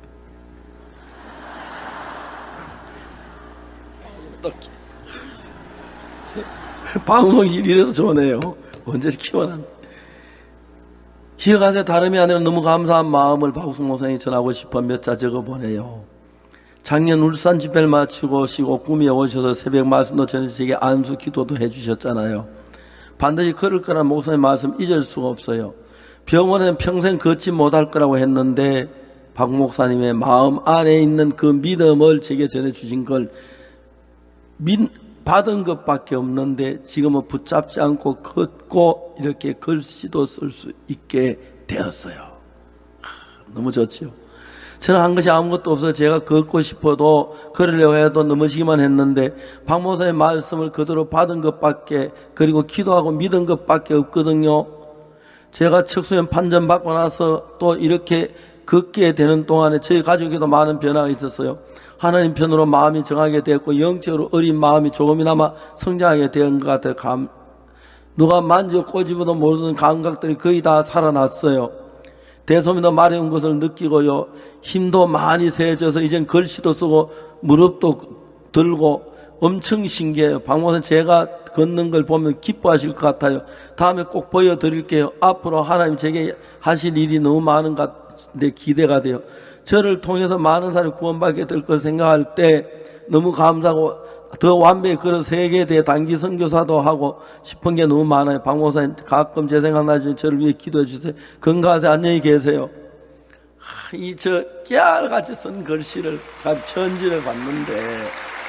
방송실이 이래도 좋네요. 언제 키워놨나. 기억하세요. 다름이 아니라 너무 감사한 마음을 박우승 목사님이 전하고 싶어 몇 자 적어보내요. 작년 울산 집회를 마치고 오시고 구미에 오셔서 새벽 말씀도 전해서 제게 안수 기도도 해주셨잖아요. 반드시 걸을 거란 목사님 말씀 잊을 수가 없어요. 병원에는 평생 걷지 못할 거라고 했는데 박 목사님의 마음 안에 있는 그 믿음을 제게 전해주신 걸 믿, 받은 것밖에 없는데 지금은 붙잡지 않고 걷고 이렇게 글씨도 쓸 수 있게 되었어요. 너무 좋지요. 저는 한 것이 아무것도 없어서 제가 걷고 싶어도 걸으려고 해도 넘어지기만 했는데 박 목사님의 말씀을 그대로 받은 것밖에 그리고 기도하고 믿은 것밖에 없거든요. 제가 척수염 판정받고 나서 또 이렇게 걷게 되는 동안에 저희 가족에도 많은 변화가 있었어요. 하나님 편으로 마음이 정하게 됐고 영적으로 어린 마음이 조금이나마 성장하게 된 것 같아요. 감, 누가 만져 꼬집어도 모르는 감각들이 거의 다 살아났어요. 대소민도 마려운 것을 느끼고요. 힘도 많이 세져서 이젠 글씨도 쓰고 무릎도 들고 엄청 신기해요. 박목사님 제가 걷는 걸 보면 기뻐하실 것 같아요. 다음에 꼭 보여드릴게요. 앞으로 하나님 제게 하실 일이 너무 많은 것 같은데 기대가 돼요. 저를 통해서 많은 사람이 구원받게 될 걸 생각할 때 너무 감사하고 더 완벽히 그런 세계 대단기 선교사도 하고 싶은 게 너무 많아요. 박 목사님 가끔 제 생각나시면 저를 위해 기도해 주세요. 건강하세요. 안녕히 계세요. 이 저 깨알같이 쓴 글씨를 편지를 봤는데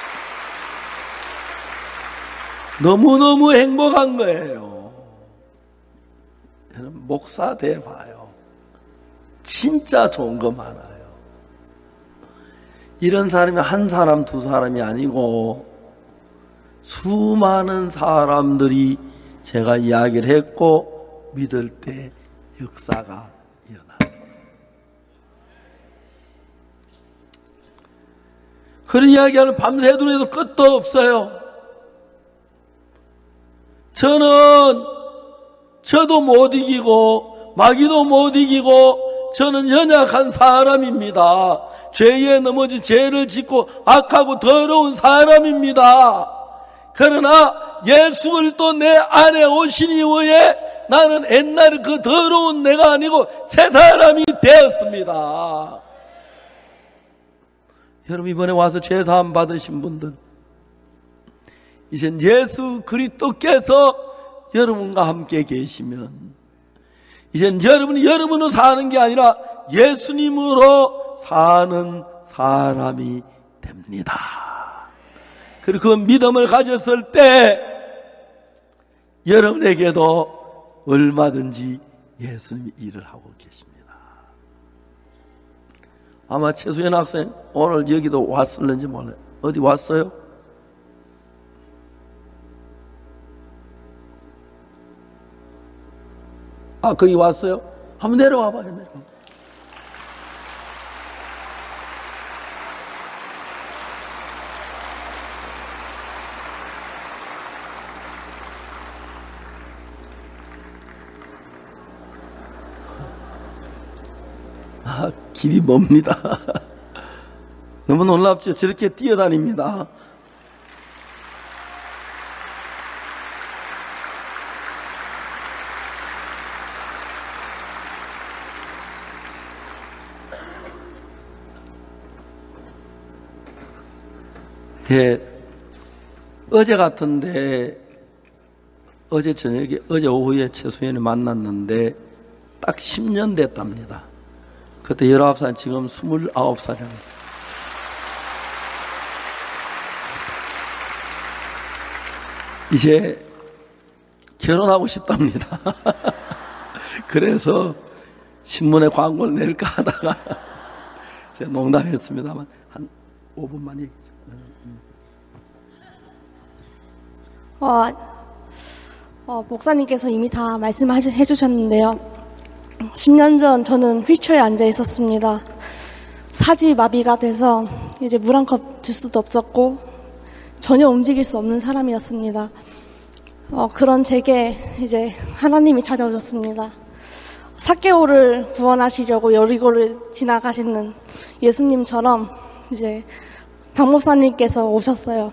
너무너무 행복한 거예요. 목사 돼봐요. 진짜 좋은 거 많아요. 이런 사람이 한 사람 두 사람이 아니고 수많은 사람들이 제가 이야기를 했고 믿을 때 역사가 일어났습니다. 그런 이야기하는 밤새도록 해도 끝도 없어요. 저는 저도 못 이기고 마귀도 못 이기고 저는 연약한 사람입니다. 죄에 넘어진 죄를 짓고 악하고 더러운 사람입니다. 그러나 예수 그리스도 내 안에 오신 이후에 나는 옛날에 그 더러운 내가 아니고 새 사람이 되었습니다. 여러분 이번에 와서 죄사함 받으신 분들 이젠 예수 그리스도께서 여러분과 함께 계시면 이젠 여러분이 여러분으로 사는 게 아니라 예수님으로 사는 사람이 됩니다. 그리고 그 믿음을 가졌을 때 여러분에게도 얼마든지 예수님이 일을 하고 계십니다. 아마 최수연 학생 오늘 여기도 왔을는지 몰라요. 어디 왔어요? 아, 거기 왔어요? 한번 내려와 봐요, 내려와. 아, 길이 멉니다. 너무 놀랍죠? 저렇게 뛰어다닙니다. 예, 어제 같은데 어제 저녁에 어제 오후에 최수연을 만났는데 딱 십 년 됐답니다. 그때 열아홉 살, 지금 스물아홉 살입니다. 이제 결혼하고 싶답니다. 그래서 신문에 광고를 낼까 하다가 제가 농담했습니다만 한 오 분만 얘기했죠. 어, 어, 목사님께서 이미 다 말씀해 주셨는데요. 십 년 전 저는 휠체어에 앉아 있었습니다. 사지 마비가 돼서 이제 물 한 컵 줄 수도 없었고 전혀 움직일 수 없는 사람이었습니다. 어, 그런 제게 이제 하나님이 찾아오셨습니다. 삭개오를 구원하시려고 여리고를 지나가시는 예수님처럼 이제 박 목사님께서 오셨어요.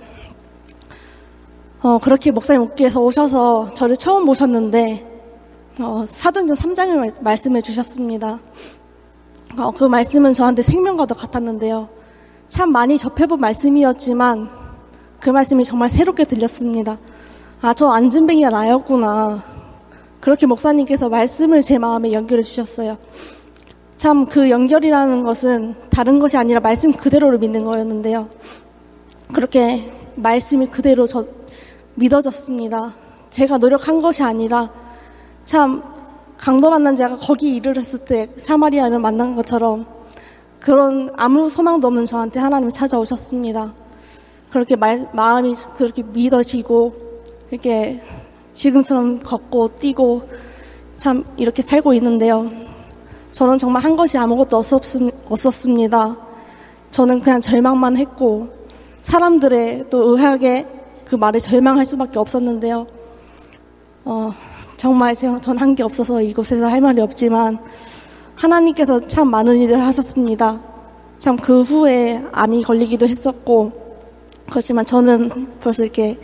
어, 그렇게 목사님께서 오셔서 저를 처음 모셨는데 어, 사도행전 삼 장을 말씀해 주셨습니다. 어, 그 말씀은 저한테 생명과도 같았는데요. 참 많이 접해본 말씀이었지만 그 말씀이 정말 새롭게 들렸습니다. 아, 저 안진뱅이가 나였구나. 그렇게 목사님께서 말씀을 제 마음에 연결해 주셨어요. 참 그 연결이라는 것은 다른 것이 아니라 말씀 그대로를 믿는 거였는데요. 그렇게 말씀이 그대로 저 믿어졌습니다. 제가 노력한 것이 아니라 참 강도 만난 자가 거기 일을 했을 때 사마리아를 만난 것처럼 그런 아무 소망도 없는 저한테 하나님이 찾아오셨습니다. 그렇게 말, 마음이 그렇게 믿어지고 이렇게 지금처럼 걷고 뛰고 참 이렇게 살고 있는데요. 저는 정말 한 것이 아무것도 없었습니다. 저는 그냥 절망만 했고 사람들의 또 의학에 그 말에 절망할 수밖에 없었는데요. 어, 정말 전 한 게 없어서 이곳에서 할 말이 없지만 하나님께서 참 많은 일을 하셨습니다. 참 그 후에 암이 걸리기도 했었고 그렇지만 저는 벌써 이렇게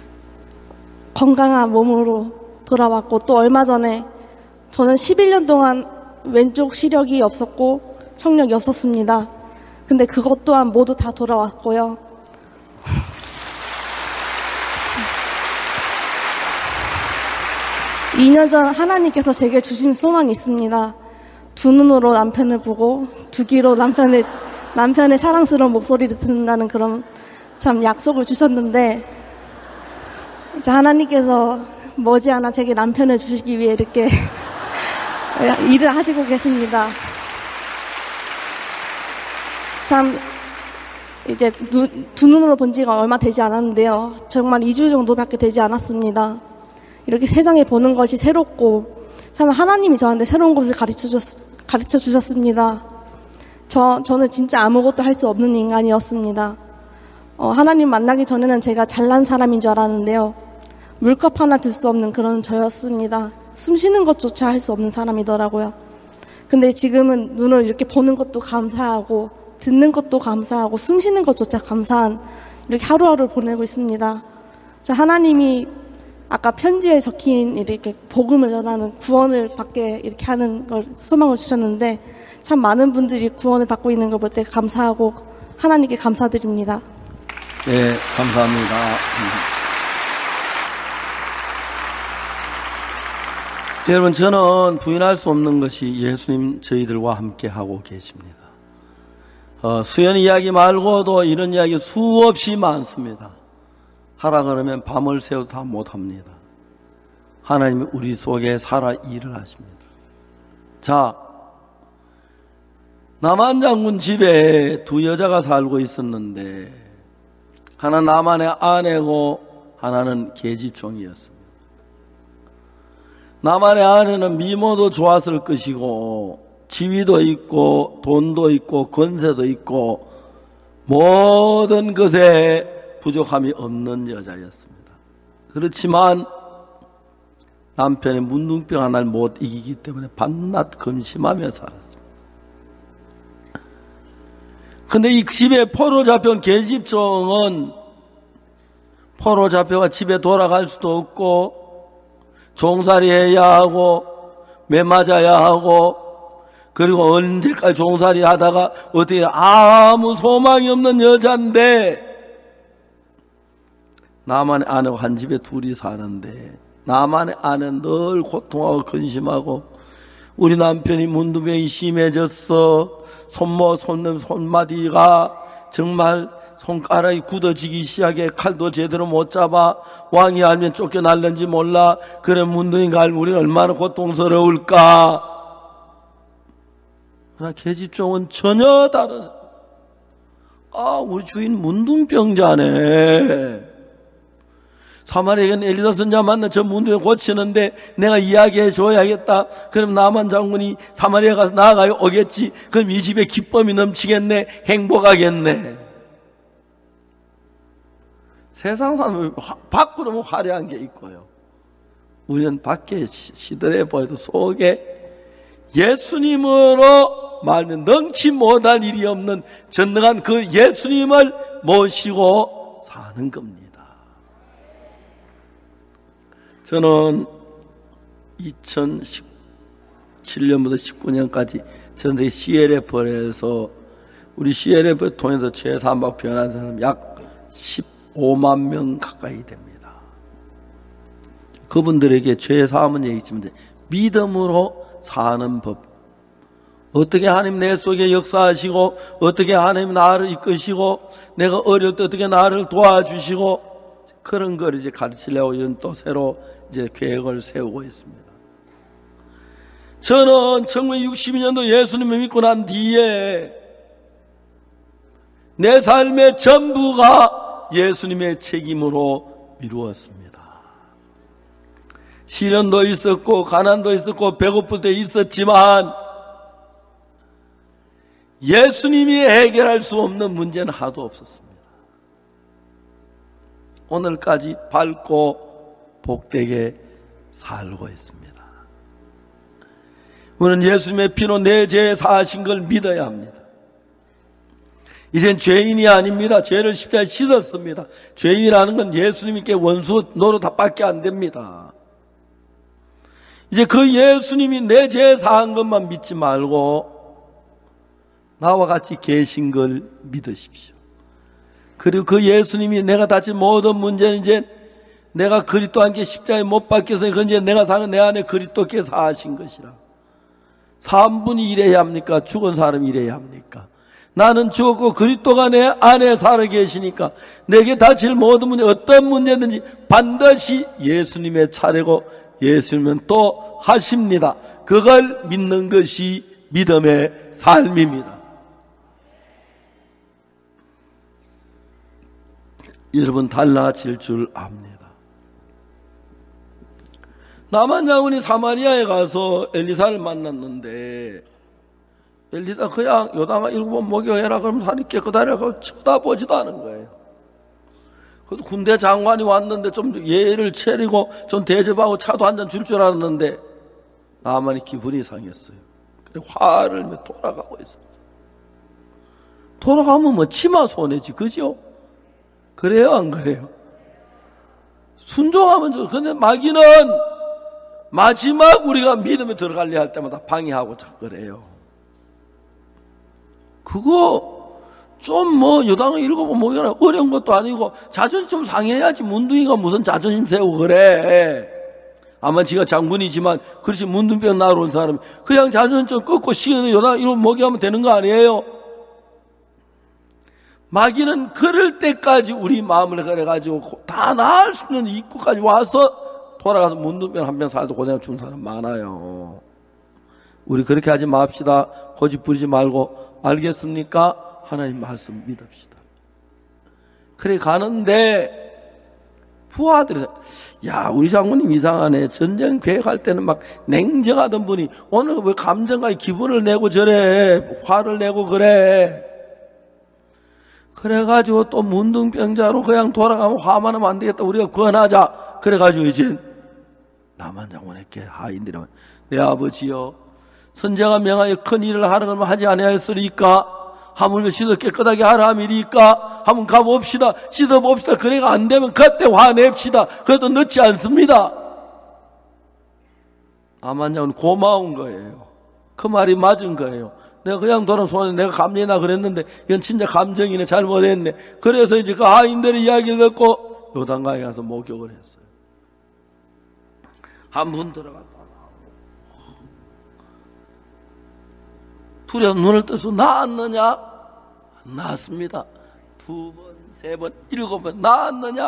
건강한 몸으로 돌아왔고 또 얼마 전에 저는 십일 년 동안 왼쪽 시력이 없었고 청력이 없었습니다. 근데 그것 또한 모두 다 돌아왔고요. 이 년 전 하나님께서 제게 주신 소망이 있습니다. 두 눈으로 남편을 보고 두 귀로 남편의, 남편의 사랑스러운 목소리를 듣는다는 그런 참 약속을 주셨는데, 이제 하나님께서 머지않아 제게 남편을 주시기 위해 이렇게 일을 하시고 계십니다. 참 이제 누, 두 눈으로 본 지가 얼마 되지 않았는데요. 정말 이 주 정도밖에 되지 않았습니다. 이렇게 세상에 보는 것이 새롭고, 참 하나님이 저한테 새로운 것을 가르쳐, 주, 가르쳐 주셨습니다. 저, 저는 진짜 아무것도 할 수 없는 인간이었습니다. 어, 하나님 만나기 전에는 제가 잘난 사람인 줄 알았는데요. 물컵 하나 들 수 없는 그런 저였습니다. 숨 쉬는 것조차 할 수 없는 사람이더라고요. 근데 지금은 눈을 이렇게 보는 것도 감사하고, 듣는 것도 감사하고, 숨 쉬는 것조차 감사한 이렇게 하루하루를 보내고 있습니다. 자, 하나님이 아까 편지에 적힌 이렇게 복음을 전하는, 구원을 받게 이렇게 하는 걸 소망을 주셨는데, 참 많은 분들이 구원을 받고 있는 걸 볼 때 감사하고 하나님께 감사드립니다. 네, 감사합니다. 여러분, 저는 부인할 수 없는 것이 예수님 저희들과 함께 하고 계십니다. 어, 수연 이야기 말고도 이런 이야기 수없이 많습니다. 하라 그러면 밤을 새워도 다 못합니다. 하나님이 우리 속에 살아 일을 하십니다. 자, 남한 장군 집에 두 여자가 살고 있었는데, 하나 남한의 아내고 하나는 계집종이었습니다. 남한의 아내는 미모도 좋았을 것이고 지위도 있고 돈도 있고 권세도 있고 모든 것에 부족함이 없는 여자였습니다. 그렇지만 남편의 문둥병 하나를 못 이기기 때문에 밤낮 근심하며 살았습니다. 근데 이 집에 포로 잡혀온 계집종은 포로 잡혀가 집에 돌아갈 수도 없고 종살이 해야 하고 매 맞아야 하고, 그리고 언제까지 종살이 하다가 어떻게 아무 소망이 없는 여자인데, 나만의 아내와 한 집에 둘이 사는데 나만의 아내는 늘 고통하고 근심하고, 우리 남편이 문두병이 심해졌어. 손모 손 손마디가 정말 손가락이 굳어지기 시작해. 칼도 제대로 못 잡아. 왕이 알면 쫓겨날는지 몰라. 그래 문둥이가 알면 우리는 얼마나 고통스러울까. 그러나 계집종은 전혀 다른, 아 우리 주인 문둥병자네. 사마리아는 엘리사 선지자 만나 저 문둥이 고치는데 내가 이야기해 줘야겠다. 그럼 나만 장군이 사마리아 가서 나아가요 오겠지. 그럼 이 집에 기쁨이 넘치겠네. 행복하겠네. 세상 사람은 밖으로 뭐 화려한 게 있고요, 우리는 밖에 시들해 보여도 속에 예수님으로 말하면 능치 못할 일이 없는 전능한 그 예수님을 모시고 사는 겁니다. 저는 이천십칠 년부터 십구 년까지 전세계 씨엘에프에서 우리 씨엘에프 통해서 제삼박 변한 사람 약 십오만 명 가까이 됩니다. 그분들에게 죄 사함은 얘기했지만 믿음으로 사는 법, 어떻게 하나님 내 속에 역사하시고 어떻게 하나님 나를 이끄시고 내가 어릴 때 어떻게 나를 도와주시고 그런 걸 이제 가르치려고 이런 또 새로 이제 계획을 세우고 있습니다. 저는 천구백육십이 년도 예수님을 믿고 난 뒤에 내 삶의 전부가 예수님의 책임으로 미루었습니다. 시련도 있었고 가난도 있었고 배고플 때 있었지만 예수님이 해결할 수 없는 문제는 하나도 없었습니다. 오늘까지 밝고 복되게 살고 있습니다. 우리는 예수님의 피로 내 죄 사하신 걸 믿어야 합니다. 이젠 죄인이 아닙니다. 죄를 십자가에 씻었습니다. 죄인이라는 건 예수님께 원수 노릇밖에 안 됩니다. 이제 그 예수님이 내 죄 사한 것만 믿지 말고 나와 같이 계신 걸 믿으십시오. 그리고 그 예수님이 내가 다친 모든 문제는 이제 내가 그리스도 함께 십자가에 못 박혀서 그런지 내가 사는 내 안에 그리스도께 사하신 것이라. 산 분이 이래야 합니까? 죽은 사람이 이래야 합니까? 나는 죽었고 그리스도가 내 안에 살아 계시니까 내게 닥칠 모든 문제, 어떤 문제든지 반드시 예수님의 차례고 예수님은 또 하십니다. 그걸 믿는 것이 믿음의 삶입니다. 여러분, 달라질 줄 압니다. 나만 장군이 사마리아에 가서 엘리사를 만났는데 엘리사 그냥 요단강 일곱 번 목욕해라 그러면 산이 깨끗하라고 쳐다보지도 않은 거예요. 그 군대 장관이 왔는데 좀 예의를 차리고 좀 대접하고 차도 한 잔 줄 줄 알았는데 나만이 기분이 상했어요. 그래 화를 내며 돌아가고 있습니다. 돌아가면 뭐 치마 손해지, 그죠? 그래요, 안 그래요? 순종하면 좋죠. 근데 마귀는 마지막 우리가 믿음에 들어가려 할 때마다 방해하고 자꾸 그래요. 그거 좀 뭐 요단강 일곱 번 목욕하라 어려운 것도 아니고 자존심 좀 상해야지. 문둥이가 무슨 자존심 세우고 그래. 아마 지가 장군이지만 그렇지 문둥병 나러 온 사람이 그냥 자존심 좀 꺾고 시간에 요단강 일곱 번 목욕하면 되는 거 아니에요? 마귀는 그럴 때까지 우리 마음을 그래가지고 다 나을 수 있는 입구까지 와서 돌아가서 문둥병 한 병 살도 고생을 준 사람 많아요. 우리 그렇게 하지 맙시다. 고집 부리지 말고. 알겠습니까? 하나님 말씀 믿읍시다. 그래 가는데 부하들이 야 우리 장군님 이상하네. 전쟁 계획할 때는 막 냉정하던 분이 오늘 왜 감정과 기분을 내고 저래. 화를 내고 그래. 그래가지고 또 문둥병자로 그냥 돌아가면 화만 하면 안 되겠다. 우리가 구원하자. 그래가지고 이제 남한 장군에게 하인들이 내 아버지여 선제가 명하여 큰 일을 하라 그러면 하지 아니하였으리까? 하물며 씻어 깨끗하게 하라 함이리까? 한번 가봅시다. 씻어봅시다. 그래가 안 되면 그때 화냅시다. 그래도 늦지 않습니다. 남한 장군은 고마운 거예요. 그 말이 맞은 거예요. 내가 그냥 돌아 손에 내가 감리나 그랬는데 이건 진짜 감정이네. 잘못했네. 그래서 이제 그 하인들의 이야기를 듣고 요단강에 가서 목욕을 했어요. 한 분 들어갔다 두려워 눈을 떠서 나았느냐? 나았습니다. 두 번, 세 번, 일곱 번 나았느냐?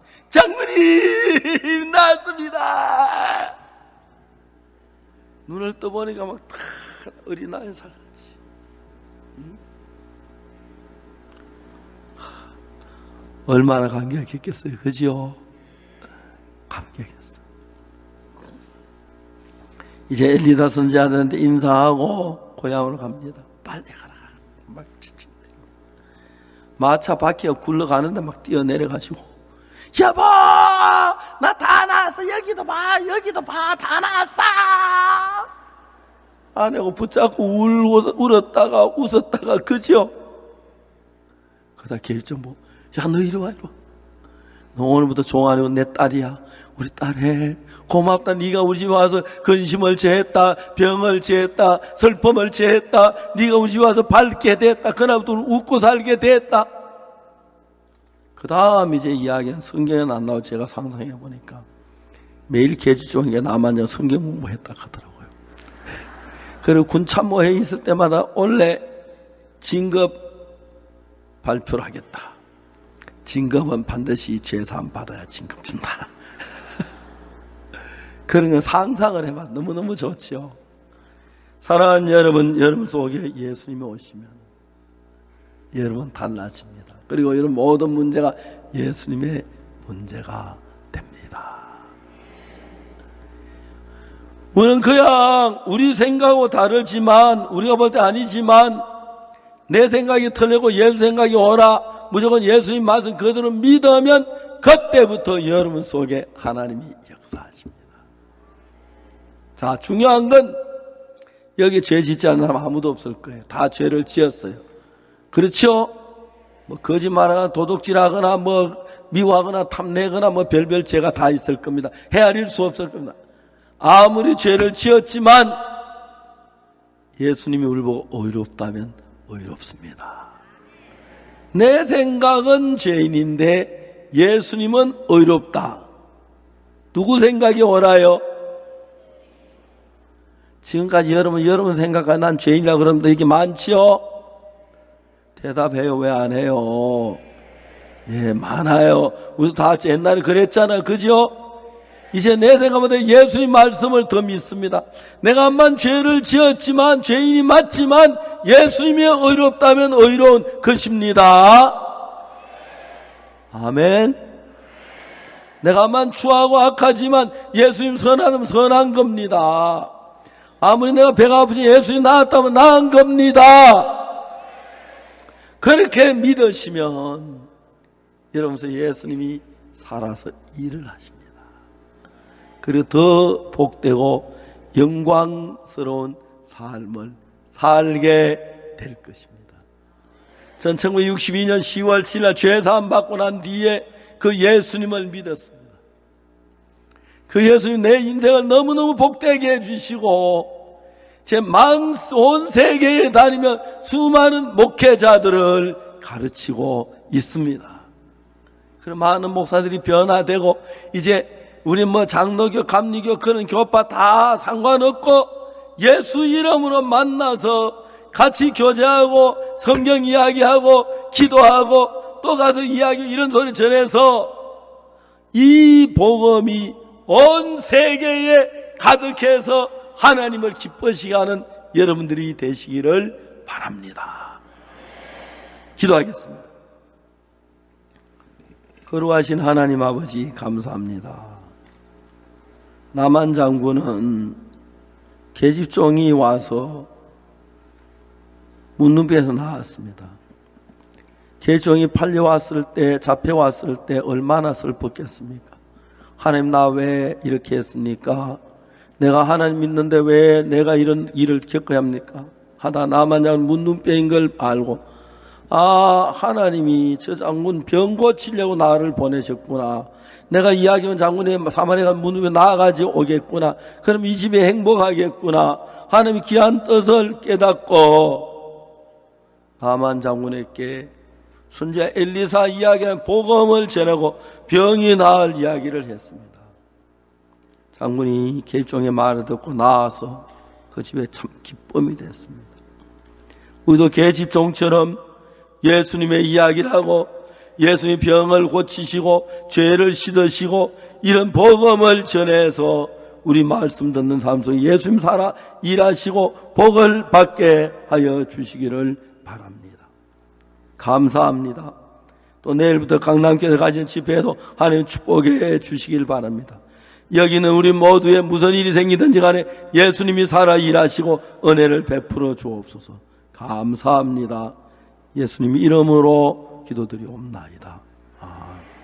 장군님 나았습니다. 눈을 떠보니까 막 다 어린아이 살았지. 응? 얼마나 감격했겠어요, 그죠? 감격했어. 이제 엘리사 선지자한테 인사하고 고향으로 갑니다. 빨리 가라. 막 지친다. 마차 바퀴가 굴러가는데 막 뛰어내려가지고 여보 나 다 나왔어. 여기도 봐 여기도 봐 다 나왔어. 아내가 붙잡고 울고 울었다가 웃었다가 그죠? 그러다 결정 뭐 야 너 이리 와 이리 와. 너 오늘부터 종아리고 내 딸이야. 우리 딸해 고맙다. 네가 우리 집에 와서 근심을 제했다. 병을 제했다. 슬픔을 제했다. 네가 우리 집에 와서 밝게 됐다. 그날부터 웃고 살게 됐다. 그 다음 이제 이야기는 성경에는 안 나오고 제가 상상해 보니까 매일 계주종에 남한정 성경 공부했다 하더라고요. 그리고 군 참모회의 있을 때마다 원래 진급 발표를 하겠다. 진급은 반드시 제삼 받아야 진급 준다. 그런 건 상상을 해봐서 너무너무 좋죠. 사랑하는 여러분, 여러분 속에 예수님이 오시면 여러분 달라집니다. 그리고 이런 모든 문제가 예수님의 문제가 됩니다. 우리는 그냥 우리 생각하고 다르지만 우리가 볼 때 아니지만 내 생각이 틀리고 예수 생각이 오라 무조건 예수님 말씀 그대로 믿으면 그때부터 여러분 속에 하나님이 역사하십니다. 자, 중요한 건 여기 죄 짓지 않는 사람 아무도 없을 거예요. 다 죄를 지었어요. 그렇죠? 뭐 거짓말하거나 도둑질하거나 뭐 미워하거나 탐내거나 뭐 별별 죄가 다 있을 겁니다. 헤아릴 수 없을 겁니다. 아무리 죄를 지었지만 예수님이 우리를 보고 의롭다면 의롭습니다. 내 생각은 죄인인데 예수님은 의롭다. 누구 생각이 옳아요? 지금까지 여러분 여러분 생각하는 난 죄인이라 그러면 이게 많지요? 대답해요. 왜 안 해요? 예, 많아요. 우리도 다 옛날에 그랬잖아. 그죠? 이제 내 생각보다 예수님 말씀을 더 믿습니다. 내가 암만 죄를 지었지만, 죄인이 맞지만 예수님이 의롭다면 의로운 것입니다. 아멘. 내가 암만 추하고 악하지만 예수님 선하면 선한 겁니다. 아무리 내가 배가 아프지 예수님 나았다면 나은 겁니다. 그렇게 믿으시면 여러분서 예수님이 살아서 일을 하십니다. 그리고 더 복되고 영광스러운 삶을 살게 될 것입니다. 전 천구백육십이 년 시월 칠일 죄사함 받고 난 뒤에 그 예수님을 믿었습니다. 그 예수님 내 인생을 너무너무 복되게 해주시고 제 만 온 세계에 다니며 수많은 목회자들을 가르치고 있습니다. 그런 많은 목사들이 변화되고 이제 우리 뭐 장로교, 감리교 그런 교파 다 상관없고 예수 이름으로 만나서 같이 교제하고 성경 이야기하고 기도하고 또 가서 이야기 이런 소리 전해서 이 복음이 온 세계에 가득해서 하나님을 기뻐시게 하는 여러분들이 되시기를 바랍니다. 기도하겠습니다. 거룩하신 하나님 아버지 감사합니다. 남한 장군은 계집종이 와서 문눈비에서 나왔습니다. 계집종이 팔려왔을 때, 잡혀왔을 때 얼마나 슬펐겠습니까? 하나님 나 왜 이렇게 했습니까? 내가 하나님 믿는데 왜 내가 이런 일을 겪어야 합니까? 하다 남한 장군 문눈뼈인 걸 알고 아 하나님이 저 장군 병 고치려고 나를 보내셨구나. 내가 이야기하면 장군이 사마리아 문으로 나아가지 오겠구나. 그럼 이 집에 행복하겠구나. 하나님이 귀한 뜻을 깨닫고 나만 장군에게 선지자 엘리사 이야기하는 복음을 전하고 병이 나을 이야기를 했습니다. 장군이 계집종의 말을 듣고 나와서 그 집에 참 기쁨이 됐습니다. 우리도 계집종처럼 예수님의 이야기를 하고 예수님이 병을 고치시고 죄를 씻으시고 이런 복음을 전해서 우리 말씀 듣는 삶 속에 예수님 살아 일하시고 복을 받게 하여 주시기를 바랍니다. 감사합니다. 또 내일부터 강남교회 가진 집회에도 하나님 축복해 주시길 바랍니다. 여기는 우리 모두의 무슨 일이 생기든지 간에 예수님이 살아 일하시고 은혜를 베풀어 주옵소서. 감사합니다. 예수님 이름으로 기도드리옵나이다. 아멘.